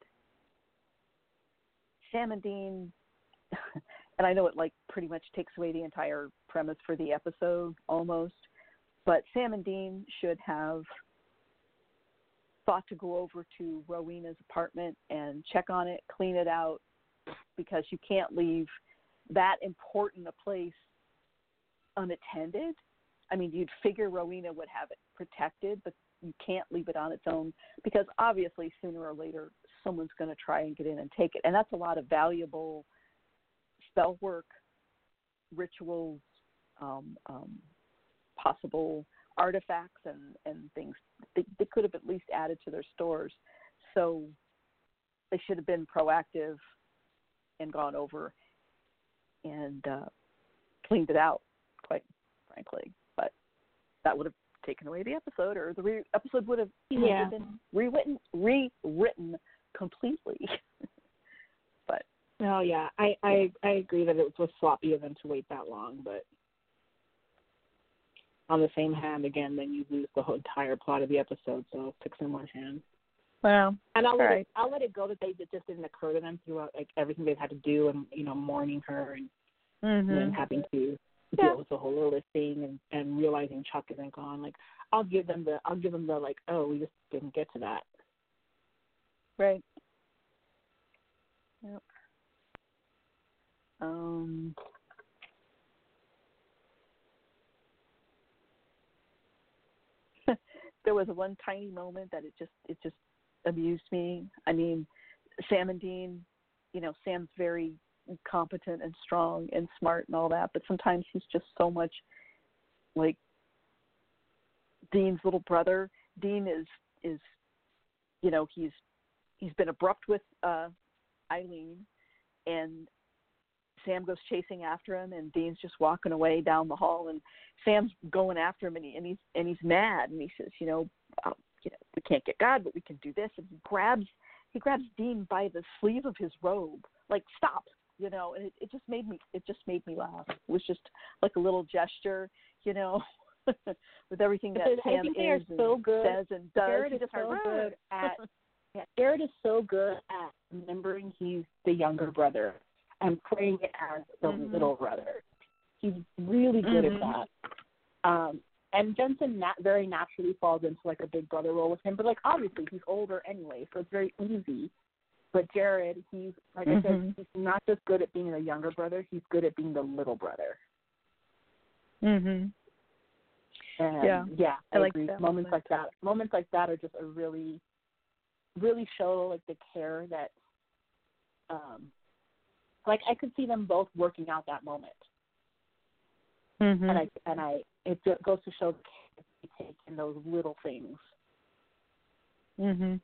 Sam and Dean, and I know it like pretty much takes away the entire premise for the episode almost, but Sam and Dean should have thought to go over to Rowena's apartment and check on it, clean it out, because you can't leave that important a place unattended. I mean, you'd figure Rowena would have it protected, but you can't leave it on its own because obviously sooner or later someone's going to try and get in and take it. And that's a lot of valuable spell work, rituals, um, um, possible artifacts and, and things they, they could have at least added to their stores. So they should have been proactive and gone over and uh, cleaned it out, quite frankly. But that would have taken away the episode, or the re- episode would have yeah. been rewritten, rewritten completely. But oh yeah, I, I I agree that it was sloppy of them to wait that long. But on the same hand, again, then you lose the whole entire plot of the episode. So fix in one hand. Well, and I'll let right. it, I'll let it go that they it just didn't occur to them throughout like everything they've had to do, and you know, mourning her and, mm-hmm. and then having to yeah. deal with the whole Lilith thing and, and realizing Chuck isn't gone. Like I'll give them the I'll give them the like, oh, we just didn't get to that. Right. Yep. Um. There was one tiny moment that it just it just amused me. I mean, Sam and Dean, you know, Sam's very competent and strong and smart and all that, but sometimes he's just so much like Dean's little brother. Dean is is you know, he's he's been abrupt with uh, Eileen, and Sam goes chasing after him, and Dean's just walking away down the hall, and Sam's going after him, and, he, and he's and he's mad, and he says, you know, oh, you know, we can't get God, but we can do this, and he grabs he grabs Dean by the sleeve of his robe, like stop, you know, and it, it just made me it just made me laugh. It was just like a little gesture, you know, with everything that I Sam think they is are so and good. says and does. Jared he is just so like, good at yeah, Jared is so good at remembering he's the younger brother and playing it as the mm-hmm. little brother. He's really good mm-hmm. at that. Um, and Jensen nat- very naturally falls into like a big brother role with him, but like obviously he's older anyway, so it's very easy. But Jared, he's like mm-hmm. I said, he's not just good at being a younger brother; he's good at being the little brother. Mhm. And yeah, yeah, I, I like agree. that Moments moment. like that, moments like that are just a really, really show like the care that, um, like I could see them both working out that moment. Mm-hmm. And I and I it just goes to show the care they take in those little things. Mhm.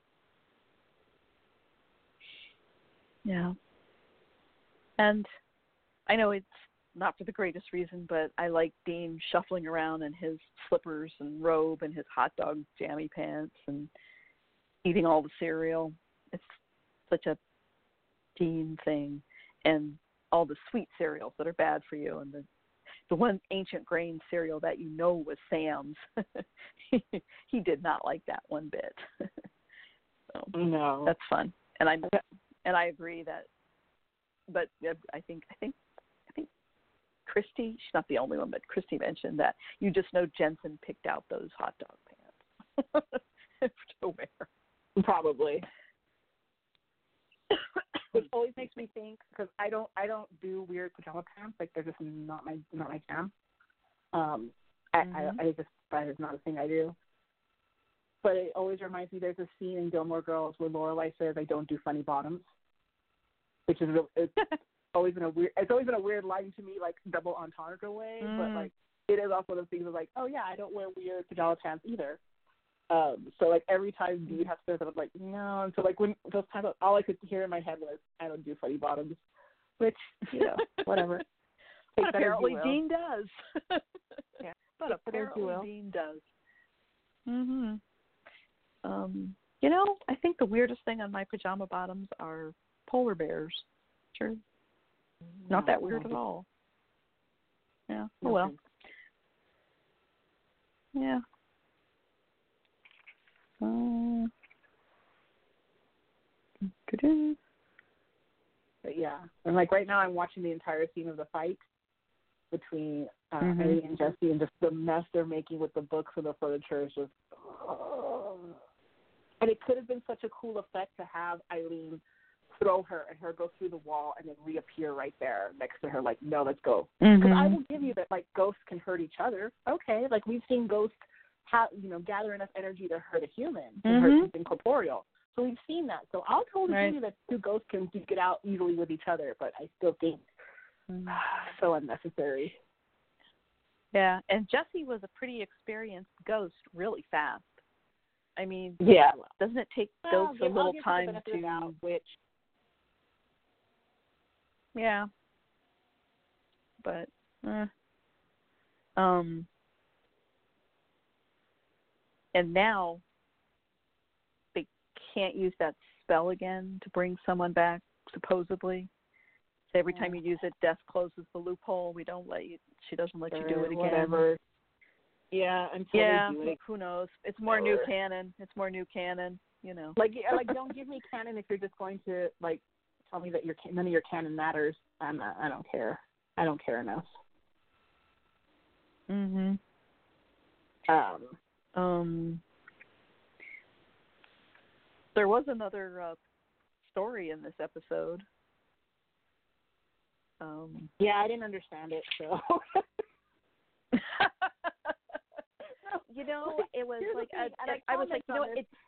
Yeah. And I know it's not for the greatest reason, but I like Dean shuffling around in his slippers and robe and his hot dog jammy pants and eating all the cereal. It's such a Dean thing, and all the sweet cereals that are bad for you, and the the one Ancient Grain cereal that you know was Sam's. he, he did not like that one bit. So no, that's fun, and I and I agree that. But I think I think I think Christy, she's not the only one, but Christy mentioned that you just know Jensen picked out those hot dog pants to wear. Probably. Which always makes me think, because I don't I don't do weird pajama pants, like they're just not my not my jam. Um, mm-hmm. I, I I just that is not a thing I do. But it always reminds me. There's a scene in Gilmore Girls where Lorelai says, "I don't do funny bottoms," which is it's always been a weird. It's always been a weird line to me, like double entendre way. Mm. But like it is also one of the things of like, oh yeah, I don't wear weird pajama pants either. Um, so like every time Dean has to, I was like, no. And so like when those times, all I could hear in my head was, I don't do funny bottoms, which you know, whatever. But apparently Dean does. Yeah, but apparently Dean does. Mhm. Um, you know, I think the weirdest thing on my pajama bottoms are polar bears. Sure. Not that weird at all. Yeah. Oh well. Yeah. Uh, but yeah, and like right now I'm watching the entire scene of the fight between uh, mm-hmm. Eddie and Jesse, and just the mess they're making with the books and the furniture is just, oh. And it could have been such a cool effect to have Eileen throw her and her go through the wall and then reappear right there next to her, like, no, let's go. Because mm-hmm. I will give you that, like, ghosts can hurt each other. Okay, like we've seen ghosts have, you know, gather enough energy to hurt a human, to mm-hmm. hurt something corporeal. So we've seen that. So I'll totally right. give you that two ghosts can duke it out easily with each other, but I still think mm-hmm. so unnecessary. Yeah, and Jesse was a pretty experienced ghost really fast. I mean, yeah. doesn't it take well, ghosts give, a little I'll time give to... out, which... Yeah. But, eh. Um... And now they can't use that spell again to bring someone back, supposedly. So every time you use it, death closes the loophole. We don't let you. She doesn't let you do it again. Whatever. Yeah, until yeah. they do it. Who knows? It's more new canon. It's more new canon. You know. Like, like don't give me canon if you're just going to like tell me that your none of your canon matters. I'm not, I don't care. I don't care enough. Mhm. Um. Um, there was another uh, story in this episode. Um, yeah, I didn't understand it, so. you know, it was Here's like, I, I, I was like, you know what, it's...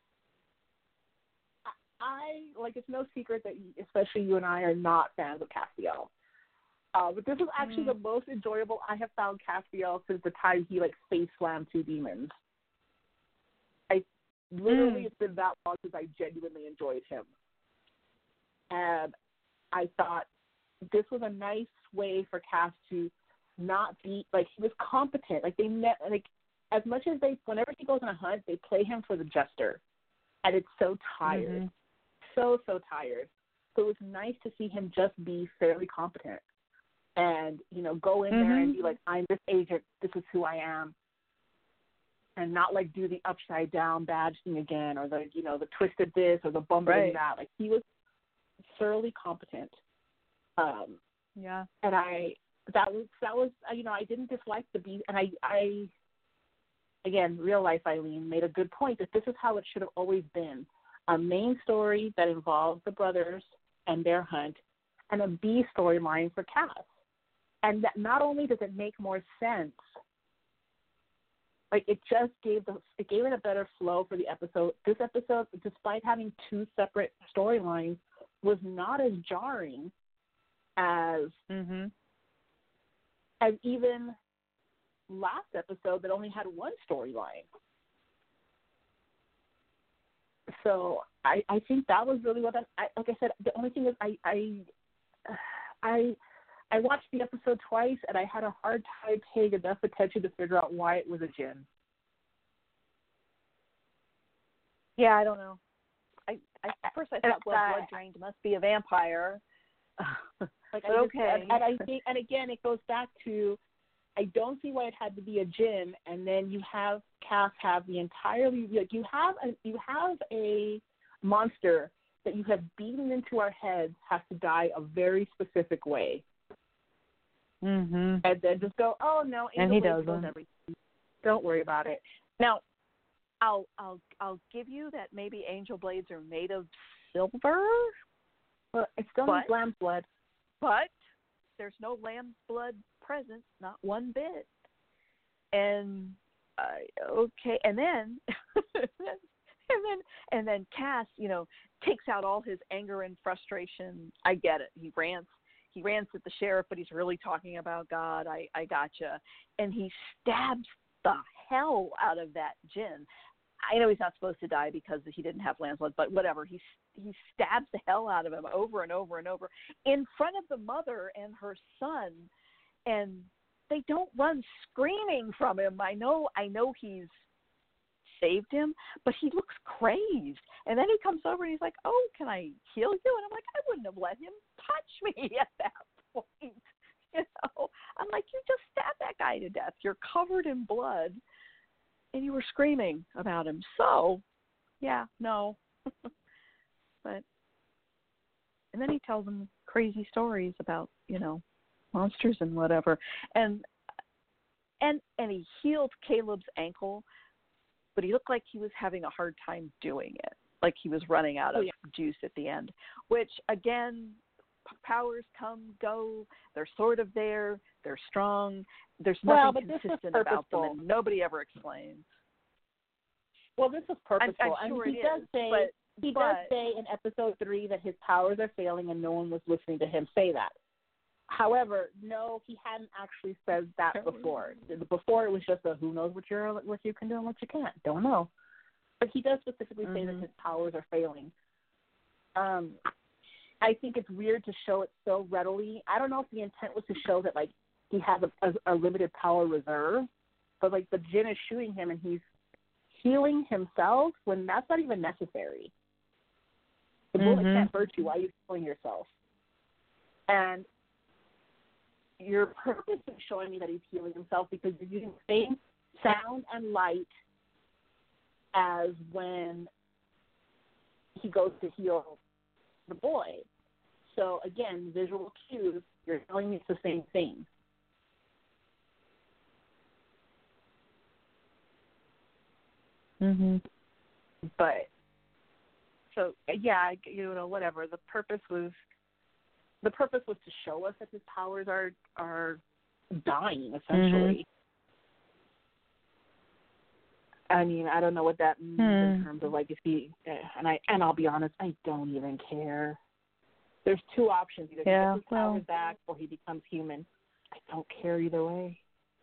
I, like, it's no secret that, especially you and I, are not fans of Castiel. Uh, but this is actually mm. the most enjoyable I have found Castiel since the time he, like, face slammed two demons. I literally, mm. it's been that long since I genuinely enjoyed him. And I thought this was a nice way for Cass to not be, like, he was competent. Like, they met, like, as much as they, whenever he goes on a hunt, they play him for the jester. And it's so tired. Mm-hmm. So, so tired. So it was nice to see him just be fairly competent. And, you know, go in mm-hmm. there and be like, I'm this agent, this is who I am. And not, like, do the upside down badge thing again, or the, you know, the twisted this or the bumbling right. that. Like, he was thoroughly competent. Um, yeah. And I, that was, that was, you know, I didn't dislike the beast. And I, I, again, real life Eileen made a good point that this is how it should have always been. A main story that involves the brothers and their hunt, and a B storyline for Cass. And that not only does it make more sense, like it just gave the it gave it a better flow for the episode. This episode, despite having two separate storylines, was not as jarring as mm-hmm. as even last episode that only had one storyline. So I, I think that was really what I, I like I said, the only thing is I I I I watched the episode twice and I had a hard time paying enough attention to figure out why it was a djinn. Yeah, I don't know. I, I at first I thought, well, uh, blood drained must be a vampire. like but I just, okay. And, and I think, and again, it goes back to I don't see why it had to be a djinn, and then you have Cass have the entirely like you have a you have a monster that you have beaten into our heads has to die a very specific way. Mm-hmm. And then just go, oh no, and he doesn't. doesn't. Everything. Don't worry about it. Now, I'll I'll I'll give you that maybe angel blades are made of silver. Well, it's still but, lamb's blood. But there's no lamb's blood present, not one bit. And uh, okay, and then and then and then Cass, you know, takes out all his anger and frustration. I get it. He rants. He rants at the sheriff, but he's really talking about God. I, I gotcha. And he stabs the hell out of that djinn. I know he's not supposed to die because he didn't have lamb's blood, but whatever. He he stabs the hell out of him over and over and over in front of the mother and her son, and they don't run screaming from him. I know I know he's saved him, but he looks crazed. And then he comes over and he's like, oh, can I heal you? And I'm like, I wouldn't have let him touch me at that point. You know, I'm like, you just stabbed that guy to death. You're covered in blood, and you were screaming about him. So, yeah, no. But, and then he tells them crazy stories about, you know, monsters and whatever. And, and, and he healed Caleb's ankle, but he looked like he was having a hard time doing it, like he was running out of oh, yeah. juice at the end, which, again, powers come, go, they're sort of there, they're strong, there's well, nothing but consistent this is about them, purposeful. and nobody ever explains. Well, this is purposeful. I'm, I'm I sure mean, he it does is, say, but, he but, does say in episode three that his powers are failing and no one was listening to him say that. However, no, he hadn't actually said that before. Before it was just a who knows what you're what you can do and what you can't. Don't know. But he does specifically say mm-hmm. that his powers are failing. Um, I think it's weird to show it so readily. I don't know if the intent was to show that like he has a, a, a limited power reserve, but like the djinn is shooting him and he's healing himself when that's not even necessary. The bullet mm-hmm. can't hurt you. Why are you healing yourself? And your purpose is showing me that he's healing himself because you're using the same sound and light as when he goes to heal the boy. So again, visual cues, you're telling me it's the same thing. Mm-hmm. But so yeah, you know, whatever. The purpose was the purpose was to show us that his powers are are dying essentially. Mm-hmm. I mean, I don't know what that means mm. in terms of like if he and I and I'll be honest, I don't even care. There's two options: either yeah, he gets his well, powers back or he becomes human. I don't care either way.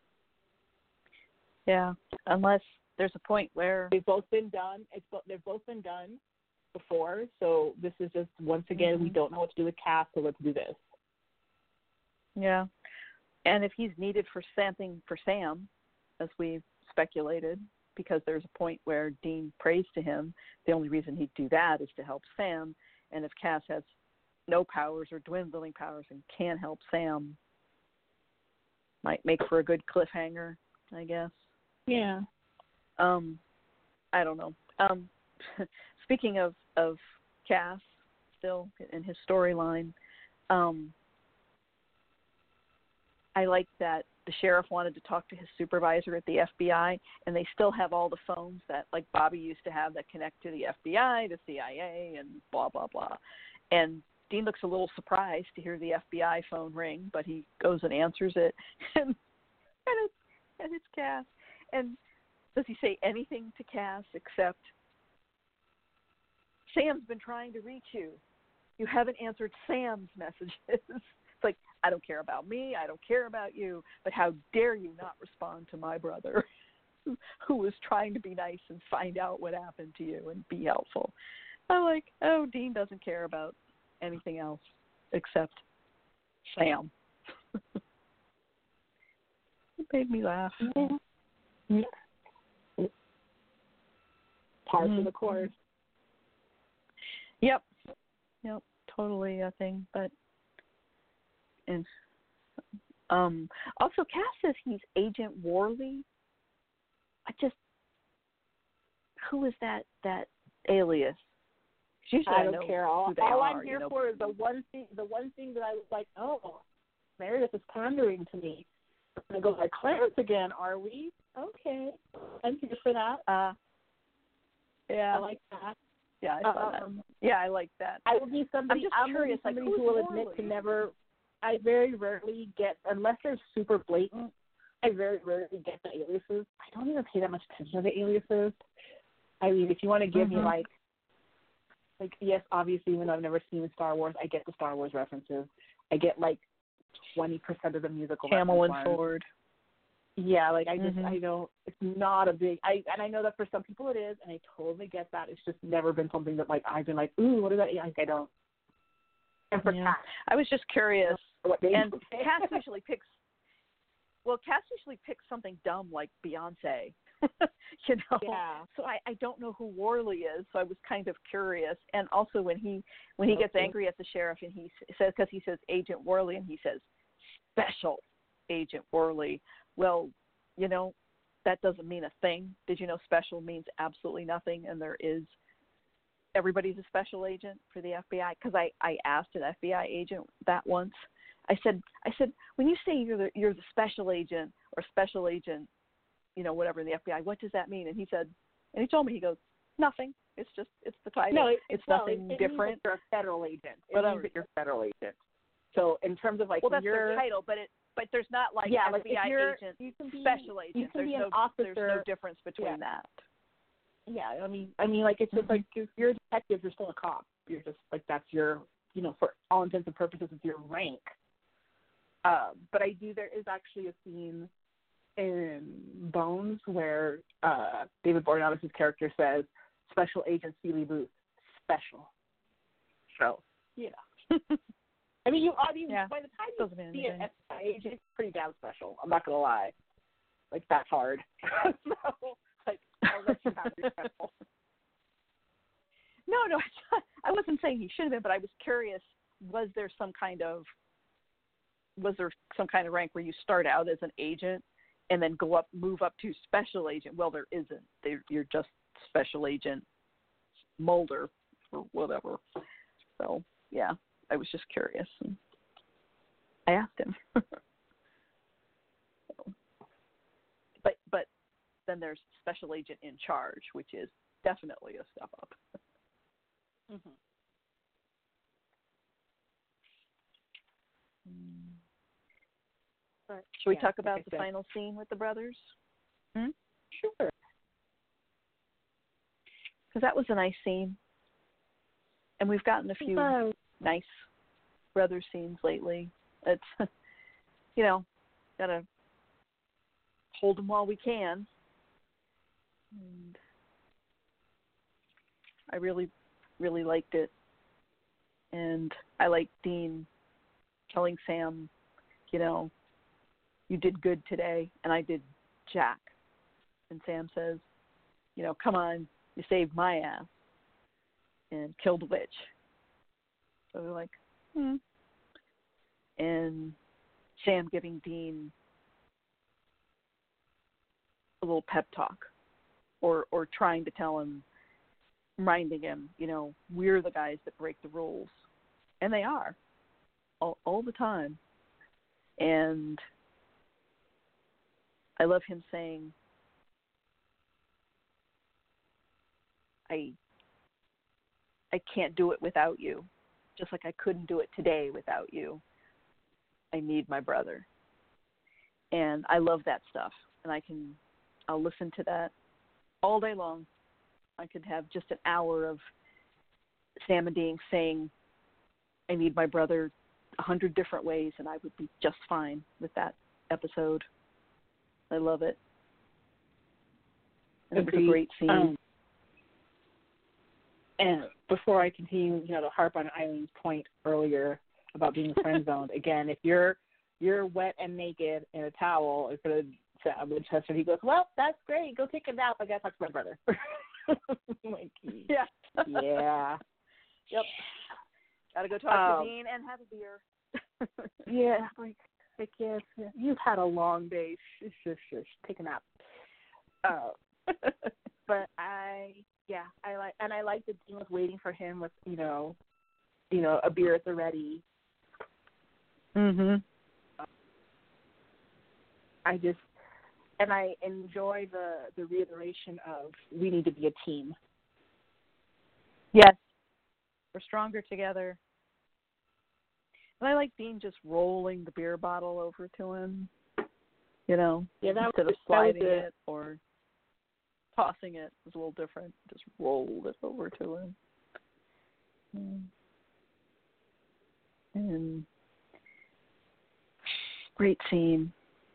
Yeah, unless there's a point where they've both been done. It's they've both been done before, so this is just once again mm-hmm. we don't know what to do with Cass, so let's do this. Yeah, and if he's needed for something for Sam, as we've speculated, because there's a point where Dean prays to him, the only reason he'd do that is to help Sam, and if Cass has no powers or dwindling powers and can help Sam, might make for a good cliffhanger, I guess. Yeah. Um, I don't know. Um, speaking of, of Cass, still in his storyline, um, I like that the sheriff wanted to talk to his supervisor at the F B I, and they still have all the phones that like Bobby used to have that connect to the F B I, the C I A, and blah, blah, blah. And Dean looks a little surprised to hear the F B I phone ring, but he goes and answers it, and, and, it's, and it's Cass. And does he say anything to Cass except, Sam's been trying to reach you. You haven't answered Sam's messages. It's like, I don't care about me. I don't care about you. But how dare you not respond to my brother who was trying to be nice and find out what happened to you and be helpful. I'm like, oh, Dean doesn't care about anything else except Sam. It made me laugh. Yeah. Par mm-hmm. for the course. Yep. Yep. Totally a thing. But and um also Cass says he's Agent Worley. I just who is that that alias? Usually I, I don't know care. All, who they all are, I'm here you know. for is the one thing the one thing that I was like, oh, Meredith is pondering to me. And I go like, Clarence again, are we? Okay. I'm here for that. Uh yeah. I like that. Yeah, I saw um, that. Yeah, I like that. I will be somebody. I'm just I'm curious, somebody like, who will Worley? admit to never. I very rarely get, unless they're super blatant. I very rarely get the aliases. I don't even pay that much attention to the aliases. I mean, if you want to give mm-hmm. me like, like yes, obviously, even though I've never seen Star Wars, I get the Star Wars references. I get like twenty percent of the musical. Camel and ones. Ford. Yeah, like I just mm-hmm. I don't. It's not a big. I and I know that for some people it is, and I totally get that. It's just never been something that like I've been like, ooh, what is that? Like I don't. And for yeah. Cass, I was just curious. What they and Cass usually picks. Well, Cass usually picks something dumb like Beyonce. you know. Yeah. So I, I don't know who Worley is. So I was kind of curious. And also when he when he gets okay. angry at the sheriff and he says because he says Agent Worley and he says Special Agent Worley. Well, you know, that doesn't mean a thing. Did you know special means absolutely nothing? And there is, everybody's a special agent for the F B I. Because I, I asked an F B I agent that once. I said, I said, when you say you're the, you're the special agent or special agent, you know, whatever in the F B I, what does that mean? And he said, and he told me, he goes, nothing. It's just, it's the title. No, it, it's no, nothing it, it different. Means that you're a federal agent. It Whatever. means that you're a federal agent. So in terms of like, well, that's you're, their title, but it. But there's not like yeah, F B I like agent, you can be, special agent. You can there's be an no, officer. There's no difference between yeah. that. Yeah, I mean, I mean, like it's just mm-hmm. like if you're a detective, you're still a cop. You're just like that's your, you know, for all intents and purposes, it's your rank. Uh, but I do. There is actually a scene in Bones where uh, David Boreanaz's character says, "Special Agent Seeley Booth, special." So, you know. I mean, you, I mean, yeah. by the time Doesn't you mean see an anything. F B I agent, it's pretty damn special. I'm not going to lie. Like, that's hard. so, like, I'll let you have your special. No, no, I wasn't saying he should have been, but I was curious, was there some kind of, was there some kind of rank where you start out as an agent and then go up, move up to special agent? Well, there isn't. They're, you're just special agent Mulder or whatever. So, yeah. I was just curious. And I asked him. so, but but then there's special agent in charge, which is definitely a step up. mm-hmm. But, Should we yeah, talk about like the final scene with the brothers? Hmm? Sure. Because that was a nice scene. And we've gotten a few uh, nice brother scenes lately. It's, you know, got to hold them while we can. And I really, really liked it. And I like Dean telling Sam, you know, you did good today, and I did Jack. And Sam says, you know, come on, you saved my ass and killed a witch. So we're like, hmm. And Sam giving Dean a little pep talk or, or trying to tell him, reminding him, you know, we're the guys that break the rules. And they are all, all the time. And I love him saying, I I can't do it without you, just like I couldn't do it today without you. I need my brother. And I love that stuff. And I can, I'll listen to that all day long. I could have just an hour of Sam and Dean saying, I need my brother a hundred different ways, and I would be just fine with that episode. I love it. And it was a great scene. Um, and before I continue, you know, to harp on Eileen's point earlier about being friend zoned, again, if you're you're wet and naked in a towel in front of Sam Winchester, he goes, well, that's great. Go take a nap. I got to talk to my brother. Like, yeah. Yeah. Yep. Got to go talk um, to Dean and have a beer. Yeah. Like, like yes, yeah, you've had a long day. Shush, shush, shush. Take a nap. Uh, but I, yeah, I like, and I like that Dean was waiting for him with, you know, you know, a beer at the ready. Mhm. I just, and I enjoy the, the reiteration of we need to be a team. Yes. We're stronger together. And I like Dean just rolling the beer bottle over to him, you know, yeah, that instead was, of sliding that was it or tossing it. It was a little different. Just rolled it over to him. Mm. And great scene.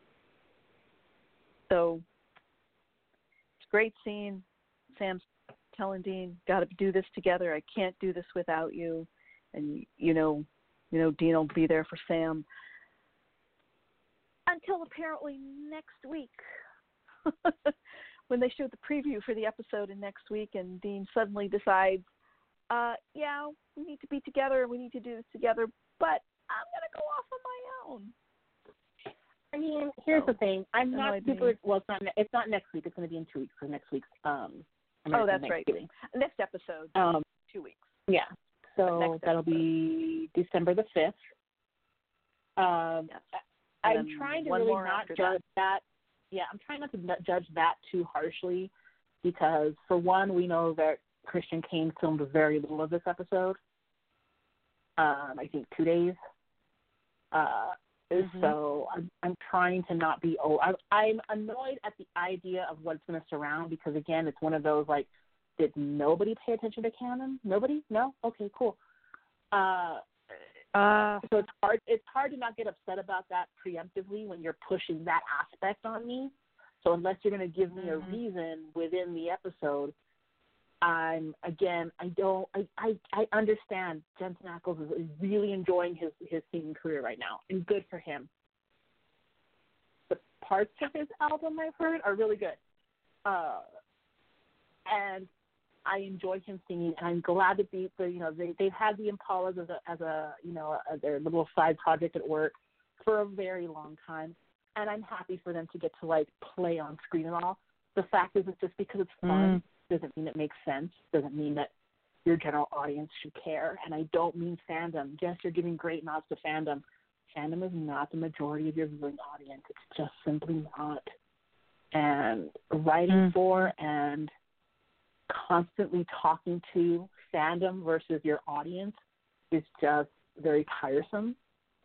So it's a great scene. Sam's telling Dean, got to do this together. I can't do this without you. And, you know, you know, Dean will be there for Sam until apparently next week when they showed the preview for the episode in next week, and Dean suddenly decides, uh, yeah, we need to be together. We need to do this together, but I'm going to go off on my own. I mean, here's so, the thing. I'm not super, me. well, it's not, it's not next week. It's going to be in two weeks for next week's um, American Oh, that's right. Thanksgiving. Next episode, Um, two weeks. Yeah. So Next that'll episode. be December the fifth. Um, Yes. I'm And trying to one really more not after judge that. Yeah, I'm trying not to n- judge that too harshly because, for one, we know that Christian Kane filmed very little of this episode. Um, I think two days. Uh, Mm-hmm. So I'm, I'm trying to not be – oh, I'm, I'm annoyed at the idea of what's going to surround because, again, it's one of those, like, did nobody pay attention to canon? Nobody? No? Okay, cool. Uh, Uh, so it's hard it's hard to not get upset about that preemptively when you're pushing that aspect on me. So unless you're going to give me mm-hmm. a reason within the episode, I'm, again, I don't I, – I, I understand Jensen Ackles is really enjoying his, his singing career right now, and good for him. The parts of his album I've heard are really good. Uh, and I enjoy him singing, and I'm glad that the, the you know they they've had the Impalas as a as a you know a, their little side project at work for a very long time, and I'm happy for them to get to like play on screen and all. The fact is, it's just because it's fun Mm. doesn't mean it makes sense. Doesn't mean that your general audience should care. And I don't mean fandom. Yes, you're giving great nods to fandom. Fandom is not the majority of your viewing audience. It's just simply not. And writing Mm. for and constantly talking to fandom versus your audience is just very tiresome.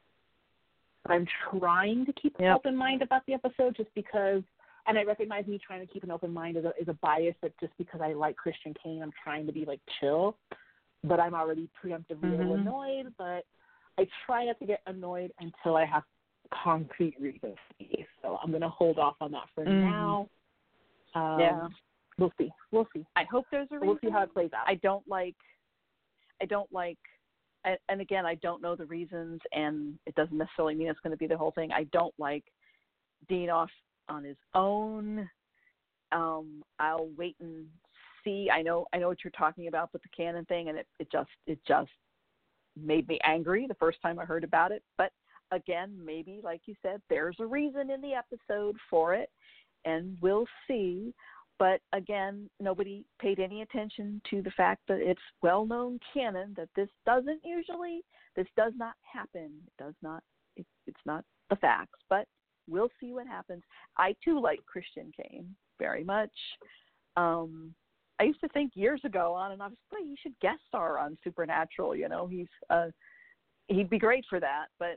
I'm trying to keep an Yep. open mind about the episode just because, and I recognize me trying to keep an open mind is a, is a bias that just because I like Christian Kane, I'm trying to be like chill, but I'm already preemptively Mm-hmm. a little annoyed, but I try not to get annoyed until I have concrete reasons. So I'm going to hold off on that for Mm-hmm. now. Um, Yeah. We'll see. We'll see. I hope there's a reason. We'll see how it plays out. I don't like, I don't like, and, and again, I don't know the reasons, and it doesn't necessarily mean it's going to be the whole thing. I don't like Dean off on his own. Um, I'll wait and see. I know, I know what you're talking about with the canon thing, and it, it just, it just made me angry the first time I heard about it. But again, maybe, like you said, there's a reason in the episode for it, and we'll see. But again, nobody paid any attention to the fact that it's well-known canon that this doesn't usually, this does not happen. It does not, it, it's not the facts, but we'll see what happens. I too like Christian Kane very much. Um, I used to think years ago on and off, boy, he should guest star on Supernatural. You know, he's uh, he'd be great for that. But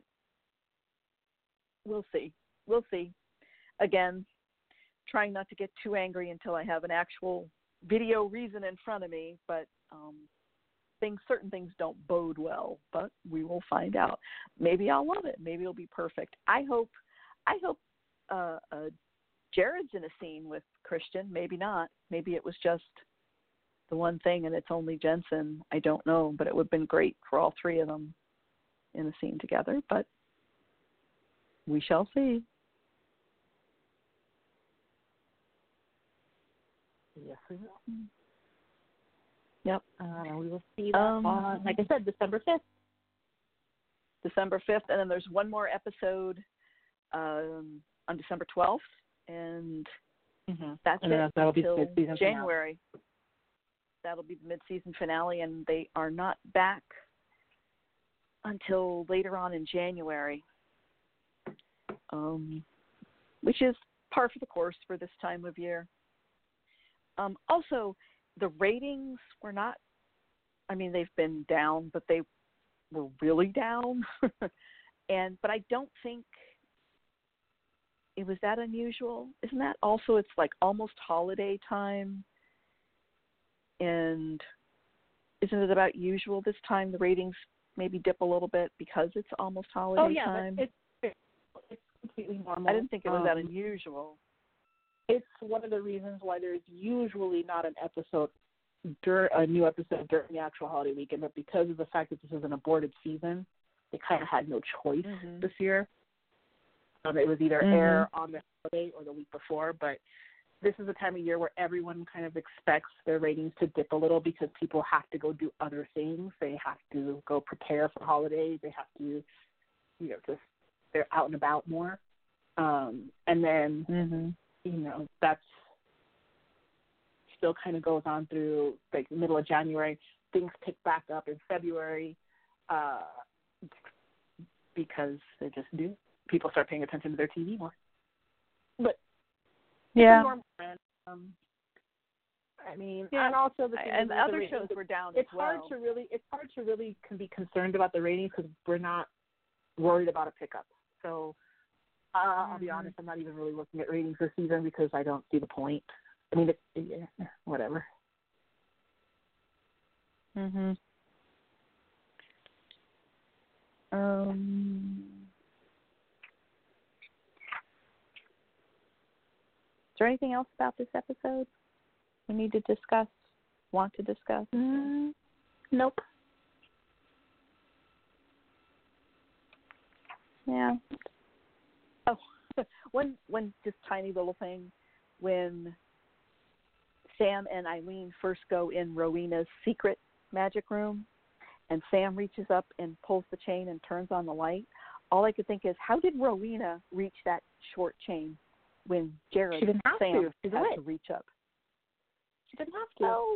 we'll see. We'll see. Again, trying not to get too angry until I have an actual video reason in front of me. But um, things, certain things don't bode well. But we will find out. Maybe I'll love it. Maybe it'll be perfect. I hope. I hope. Uh, uh, Jared's in a scene with Christian. Maybe not. Maybe it was just the one thing and it's only Jensen. I don't know, but it would have been great for all three of them in a scene together, but we shall see. Yes, we will. Yep. Uh, we will see that um, on, like I said, December fifth. December fifth, and then there's one more episode um, on December twelfth. And mm-hmm. that's and it that'll until be mid-season January. Finale. That'll be the mid-season finale, and they are not back until later on in January, um, which is par for the course for this time of year. Um, also, the ratings were not, I mean, they've been down, but they were really down. and But I don't think it was that unusual. Isn't that also, it's like almost holiday time, and isn't it about usual this time the ratings maybe dip a little bit because it's almost holiday oh, yeah, time? But it's, it's completely normal. I didn't think it was um, that unusual. It's one of the reasons why there's usually not an episode, dur- a new episode during the actual holiday weekend, but because of the fact that this is an aborted season, they kind of had no choice mm-hmm. this year. Um, it was either mm-hmm. air on the holiday or the week before, but this is a time of year where everyone kind of expects their ratings to dip a little because people have to go do other things. They have to go prepare for holidays. They have to, you know, just, they're out and about more. Um, and then, mm-hmm. you know, that's still kind of goes on through like the middle of January. Things pick back up in February uh, because they just do. People start paying attention to their T V more. But yeah, it's a normal trend. Um, I mean, yeah. and also the thing and is the the other ratings, shows were down it's as well. hard to really, it's hard to really can be concerned about the ratings because we're not worried about a pickup. So uh, mm-hmm. I'll be honest, I'm not even really looking at ratings this season because I don't see the point. I mean, it, yeah, whatever. Mhm. Um. Is there anything else about this episode we need to discuss, want to discuss? Mm, nope. Yeah. Oh, one one just tiny little thing. When Sam and Eileen first go in Rowena's secret magic room, and Sam reaches up and pulls the chain and turns on the light, all I could think is, how did Rowena reach that short chain when Jared she didn't have Sam to. She's had away. to reach up? She didn't have to. Oh.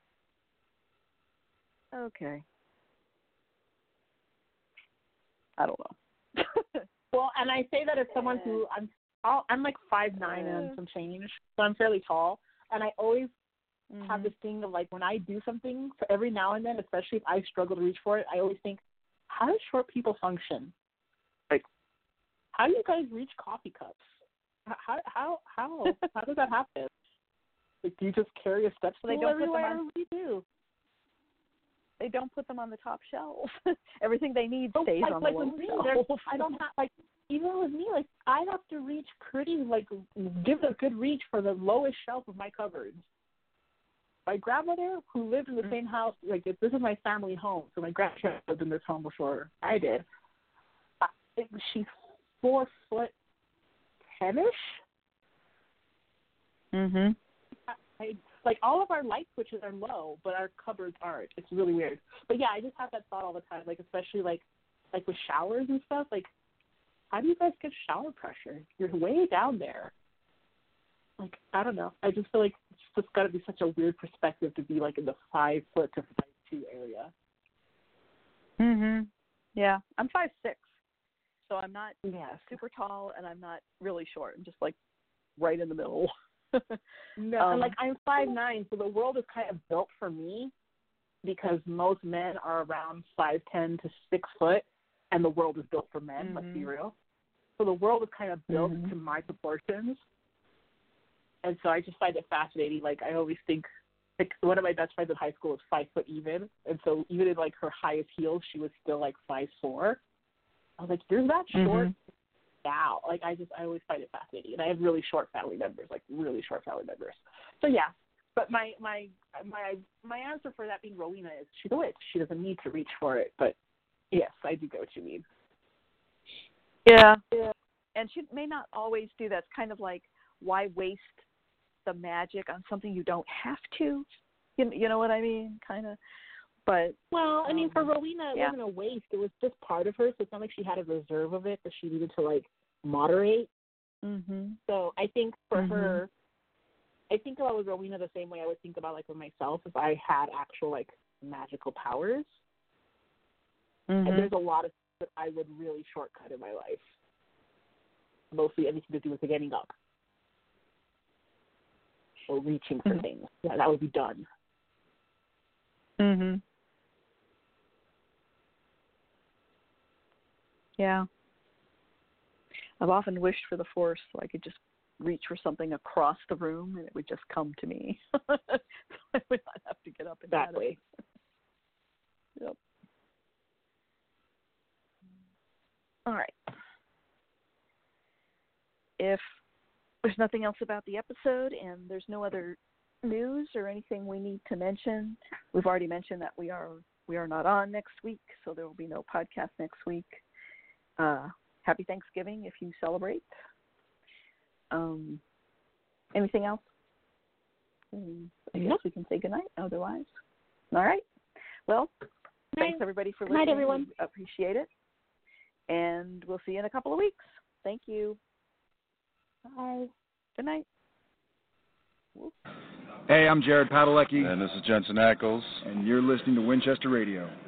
Okay. I don't know. Well, and I say that as someone who I'm I'll, I'm like five nine and some change, so I'm fairly tall, and I always mm-hmm. have this thing of like when I do something, for every now and then, especially if I struggle to reach for it, I always think, how do short people function? Like, how do you guys reach coffee cups? How how how how does that happen? Like, do you just carry a step stool they don't everywhere? Put them on, what do you do? They don't put them on the top shelf. Everything they need oh, stays like, on like the low with me, shelf. I don't have like even with me, like I have to reach pretty like give a good reach for the lowest shelf of my cupboards. My grandmother, who lived in the mm-hmm. same house, like this is my family home, so my grandparents lived in this home before I did. I think she's four foot ten-ish. Mhm. I, like all of our light switches are low, but our cupboards aren't. It's really weird. But yeah, I just have that thought all the time. Like especially like like with showers and stuff. Like, how do you guys get shower pressure? You're way down there. Like I don't know. I just feel like it's just got to be such a weird perspective to be like in the five foot to five two area. Mhm. Yeah, I'm five six, So I'm not Yes. super tall, and I'm not really short. I'm just like right in the middle. No, um, and like I'm five nine, so the world is kind of built for me because most men are around five ten to six foot, and the world is built for men. Mm-hmm. Let's be real. So the world is kind of built Mm-hmm. to my proportions, and so I just find it fascinating. Like I always think, like one of my best friends in high school was five foot even, and so even in like her highest heels, she was still like five four. I was like, you're that short Mm-hmm. now. Like I just I always find it fascinating, and I have really short family members, like really short family members. So yeah, but my my my my answer for that being Rowena is she's a witch. She doesn't need to reach for it, but yes, I do get what you mean. Yeah. yeah. And she may not always do that. It's kind of like, why waste the magic on something you don't have to? You, you know what I mean? Kind of. But well, I mean, for um, Rowena, it yeah. wasn't a waste. It was just part of her, so it's not like she had a reserve of it that she needed to, like, moderate. Mm-hmm. So I think for mm-hmm. her, I think about with Rowena the same way I would think about, like, with myself if I had actual, like, magical powers. Mm-hmm. And there's a lot of things that I would really shortcut in my life. Mostly anything to do with getting up or reaching for mm-hmm. things. Yeah, that would be done. Mhm. Yeah. I've often wished for the Force so I could just reach for something across the room and it would just come to me. So I would not have to get up and Exactly. get it. Yep. All right. If there's nothing else about the episode and there's no other news or anything we need to mention, we've already mentioned that we are we are not on next week, so there will be no podcast next week. Uh, happy Thanksgiving if you celebrate. Um, anything else? Um, I guess Nope. we can say goodnight otherwise. All right. Well, thanks everybody for listening. Good night, everyone. We appreciate it. And we'll see you in a couple of weeks. Thank you. Bye. Good night. Hey, I'm Jared Padalecki, And this is Jensen Ackles. and you're listening to Winchester Radio.